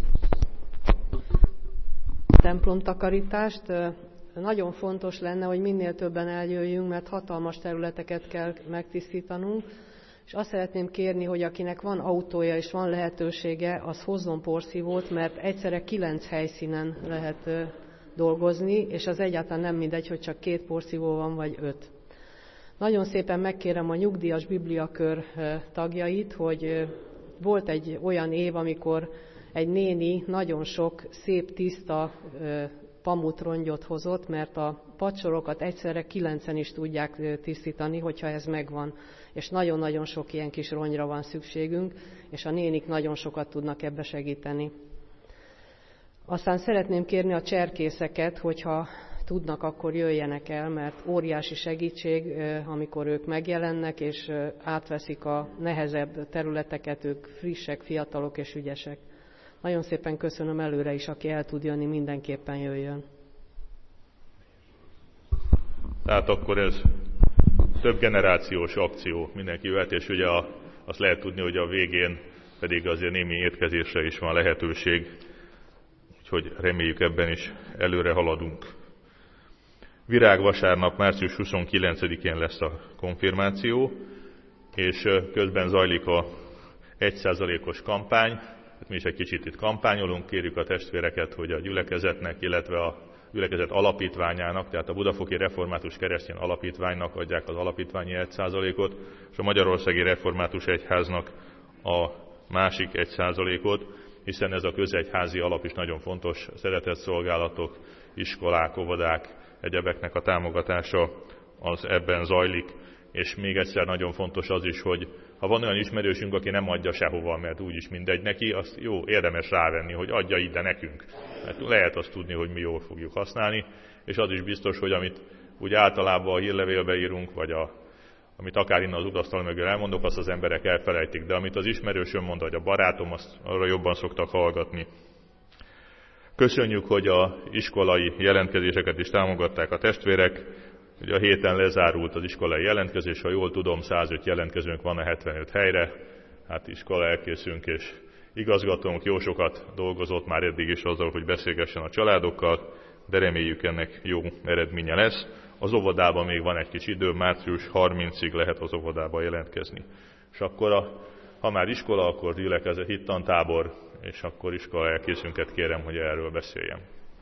templomtakarítást. Nagyon fontos lenne, hogy minél többen eljöjjünk, mert hatalmas területeket kell megtisztítanunk, és azt szeretném kérni, hogy akinek van autója és van lehetősége, az hozzon porszívót, mert egyszerre 9 helyszínen lehet dolgozni, és az egyáltalán nem mindegy, hogy csak 2 porszívó van, vagy 5. Nagyon szépen megkérem a nyugdíjas bibliakör tagjait, hogy volt egy olyan év, amikor egy néni nagyon sok szép, tiszta pamutrongyot hozott, mert a pacsorokat egyszerre 9-en is tudják tisztítani, hogyha ez megvan. És nagyon-nagyon sok ilyen kis rongyra van szükségünk, és a nénik nagyon sokat tudnak ebbe segíteni. Aztán szeretném kérni a cserkészeket, hogyha tudnak, akkor jöjjenek el, mert óriási segítség, amikor ők megjelennek, és átveszik a nehezebb területeket, ők frissek, fiatalok és ügyesek. Nagyon szépen köszönöm előre is, aki el tud jönni, mindenképpen jöjjön. Tehát akkor ez több generációs akció, mindenki jöhet, és ugye azt lehet tudni, hogy a végén pedig azért némi étkezésre is van lehetőség, úgyhogy reméljük ebben is előre haladunk. Virágvasárnap március 29-én lesz a konfirmáció, és közben zajlik a 1%-os kampány. Hát mi is egy kicsit itt kampányolunk, kérjük a testvéreket, hogy a gyülekezetnek, illetve a gyülekezet alapítványának, tehát a Budafoki Református Keresztény Alapítványnak adják az alapítványi 1%-ot, és a Magyarországi Református Egyháznak a másik 1%-ot, hiszen ez a közegyházi alap is nagyon fontos, szeretetszolgálatok, iskolák, óvodák, egyebeknek a támogatása az ebben zajlik, és még egyszer nagyon fontos az is, hogy ha van olyan ismerősünk, aki nem adja sehova, mert úgyis mindegy neki, azt jó, érdemes rávenni, hogy adja ide nekünk. Mert lehet azt tudni, hogy mi jól fogjuk használni, és az is biztos, hogy amit úgy általában a hírlevélbe írunk, vagy amit akár innen az udasztal mögül elmondok, azt az emberek elfelejtik, de amit az ismerősöm mond, vagy a barátom, azt arra jobban szoktak hallgatni. Köszönjük, hogy a iskolai jelentkezéseket is támogatták a testvérek. Ugye a héten lezárult az iskolai jelentkezés, ha jól tudom, 105 jelentkezőnk van a 75 helyre. Hát iskola elkészülünk, és igazgatónk jó sokat dolgozott már eddig is azzal, hogy beszélgessen a családokkal, de reméljük ennek jó eredménye lesz. Az óvodában még van egy kis idő, március 30-ig lehet az óvodába jelentkezni. És akkor, ha már iskola, akkor gyülekezet hittantábor, és akkor iskola elkészünket kérem, hogy erről beszéljem.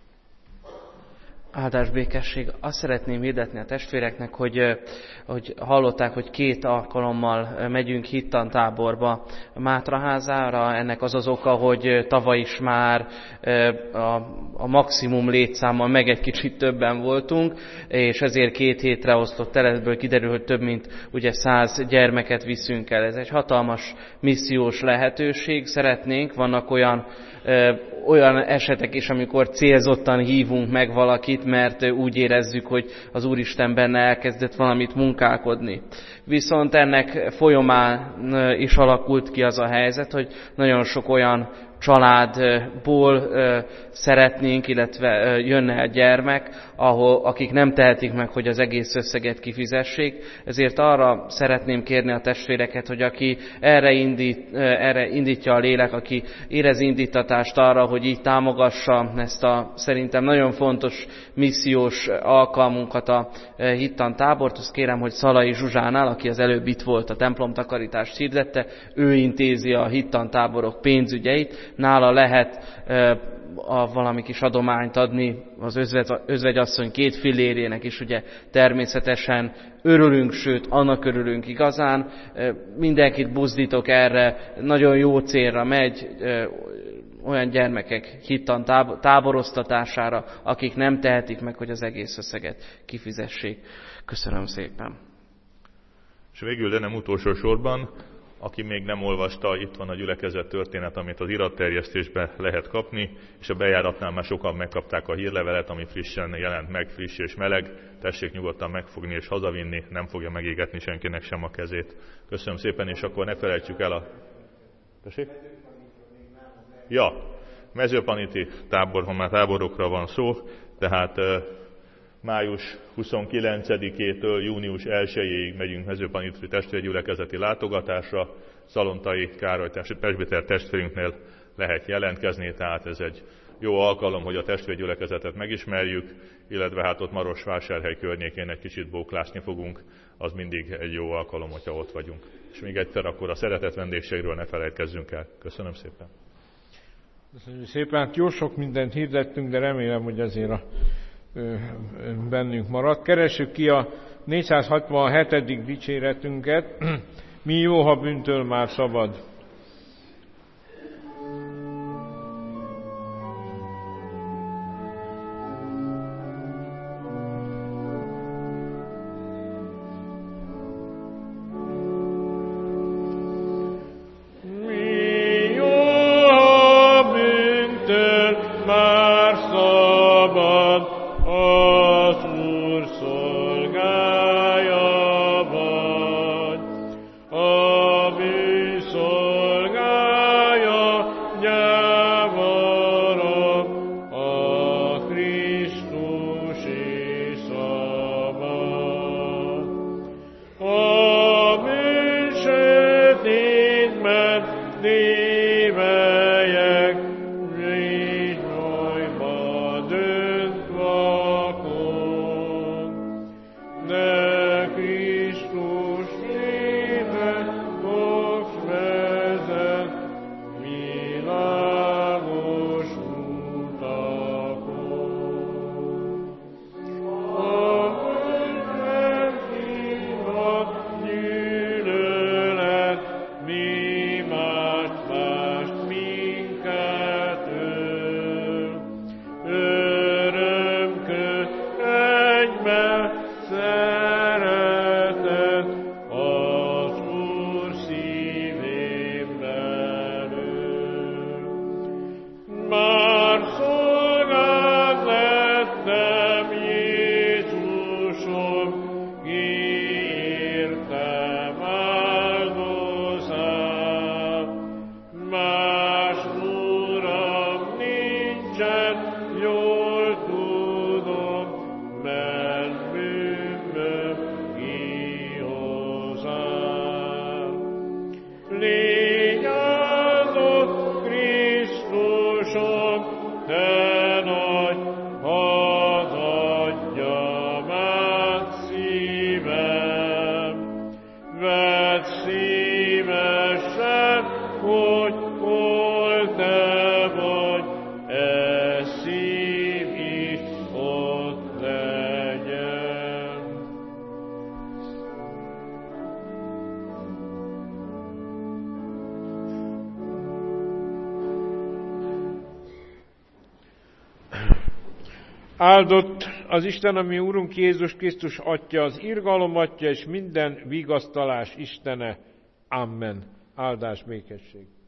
Áldás békesség. Azt szeretném hirdetni a testvéreknek, hogy hallották, hogy 2 alkalommal megyünk hittantáborba Mátraházára. Ennek az oka, hogy tavaly is már a maximum létszámmal meg egy kicsit többen voltunk, és ezért 2 hétre osztott el, ebből kiderül, hogy több mint ugye 100 gyermeket viszünk el. Ez egy hatalmas missziós lehetőség. Szeretnénk, vannak olyan esetek is, amikor célzottan hívunk meg valakit, mert úgy érezzük, hogy az Úristen benne elkezdett valamit munkálkodni. Viszont ennek folyamán is alakult ki az a helyzet, hogy nagyon sok olyan családból szeretnénk, illetve jönne egy gyermek, akik nem tehetik meg, hogy az egész összeget kifizessék. Ezért arra szeretném kérni a testvéreket, hogy aki erre indítja a lélek, aki érez indítatást arra, hogy így támogassa ezt a szerintem nagyon fontos missziós alkalmunkat, a Hittan tábort, azt kérem, hogy Szalai Zsuzsánál, aki az előbb itt volt, a templomtakarítást hirdette, ő intézi a Hittan táborok pénzügyeit, nála lehet valami kis adományt adni az özvegyasszony 2 fillérének is, ugye természetesen örülünk, sőt annak örülünk igazán. Mindenkit buzdítok erre, nagyon jó célra megy, olyan gyermekek Hittan táboroztatására, akik nem tehetik meg, hogy az egész összeget kifizessék. Köszönöm szépen. És végül, de nem utolsó sorban, aki még nem olvasta, itt van a gyülekezet történet, amit az iratterjesztésben lehet kapni, és a bejáratnál már sokan megkapták a hírlevelet, ami frissen jelent meg, friss és meleg. Tessék nyugodtan megfogni és hazavinni, nem fogja megégetni senkinek sem a kezét. Köszönöm szépen, és akkor ne felejtsük el a... Tessék? Ja, mezőpaniti tábor, ha már táborokra van szó, tehát május 29-től június 1-ig megyünk mezőpaniti testvérgyülekezeti látogatásra. Szalontai Károly presbiter testvérünknél lehet jelentkezni, tehát ez egy jó alkalom, hogy a testvérgyülekezetet megismerjük, illetve hát ott Marosvásárhely környékén egy kicsit bóklásni fogunk, az mindig egy jó alkalom, hogyha ott vagyunk. És még egyszer akkor a szeretett vendégségről ne felejtkezzünk el. Köszönöm szépen! Köszönjük szépen, hát jó sok mindent hirdettünk, de remélem, hogy azért bennünk maradt. Keressük ki a 467. dicséretünket. Mi jó, ha bűntől már szabad. Áldott az Isten, ami Úrunk Jézus Krisztus Atya, az irgalom Atya és minden vigasztalás Istene. Amen. Áldás, békesség.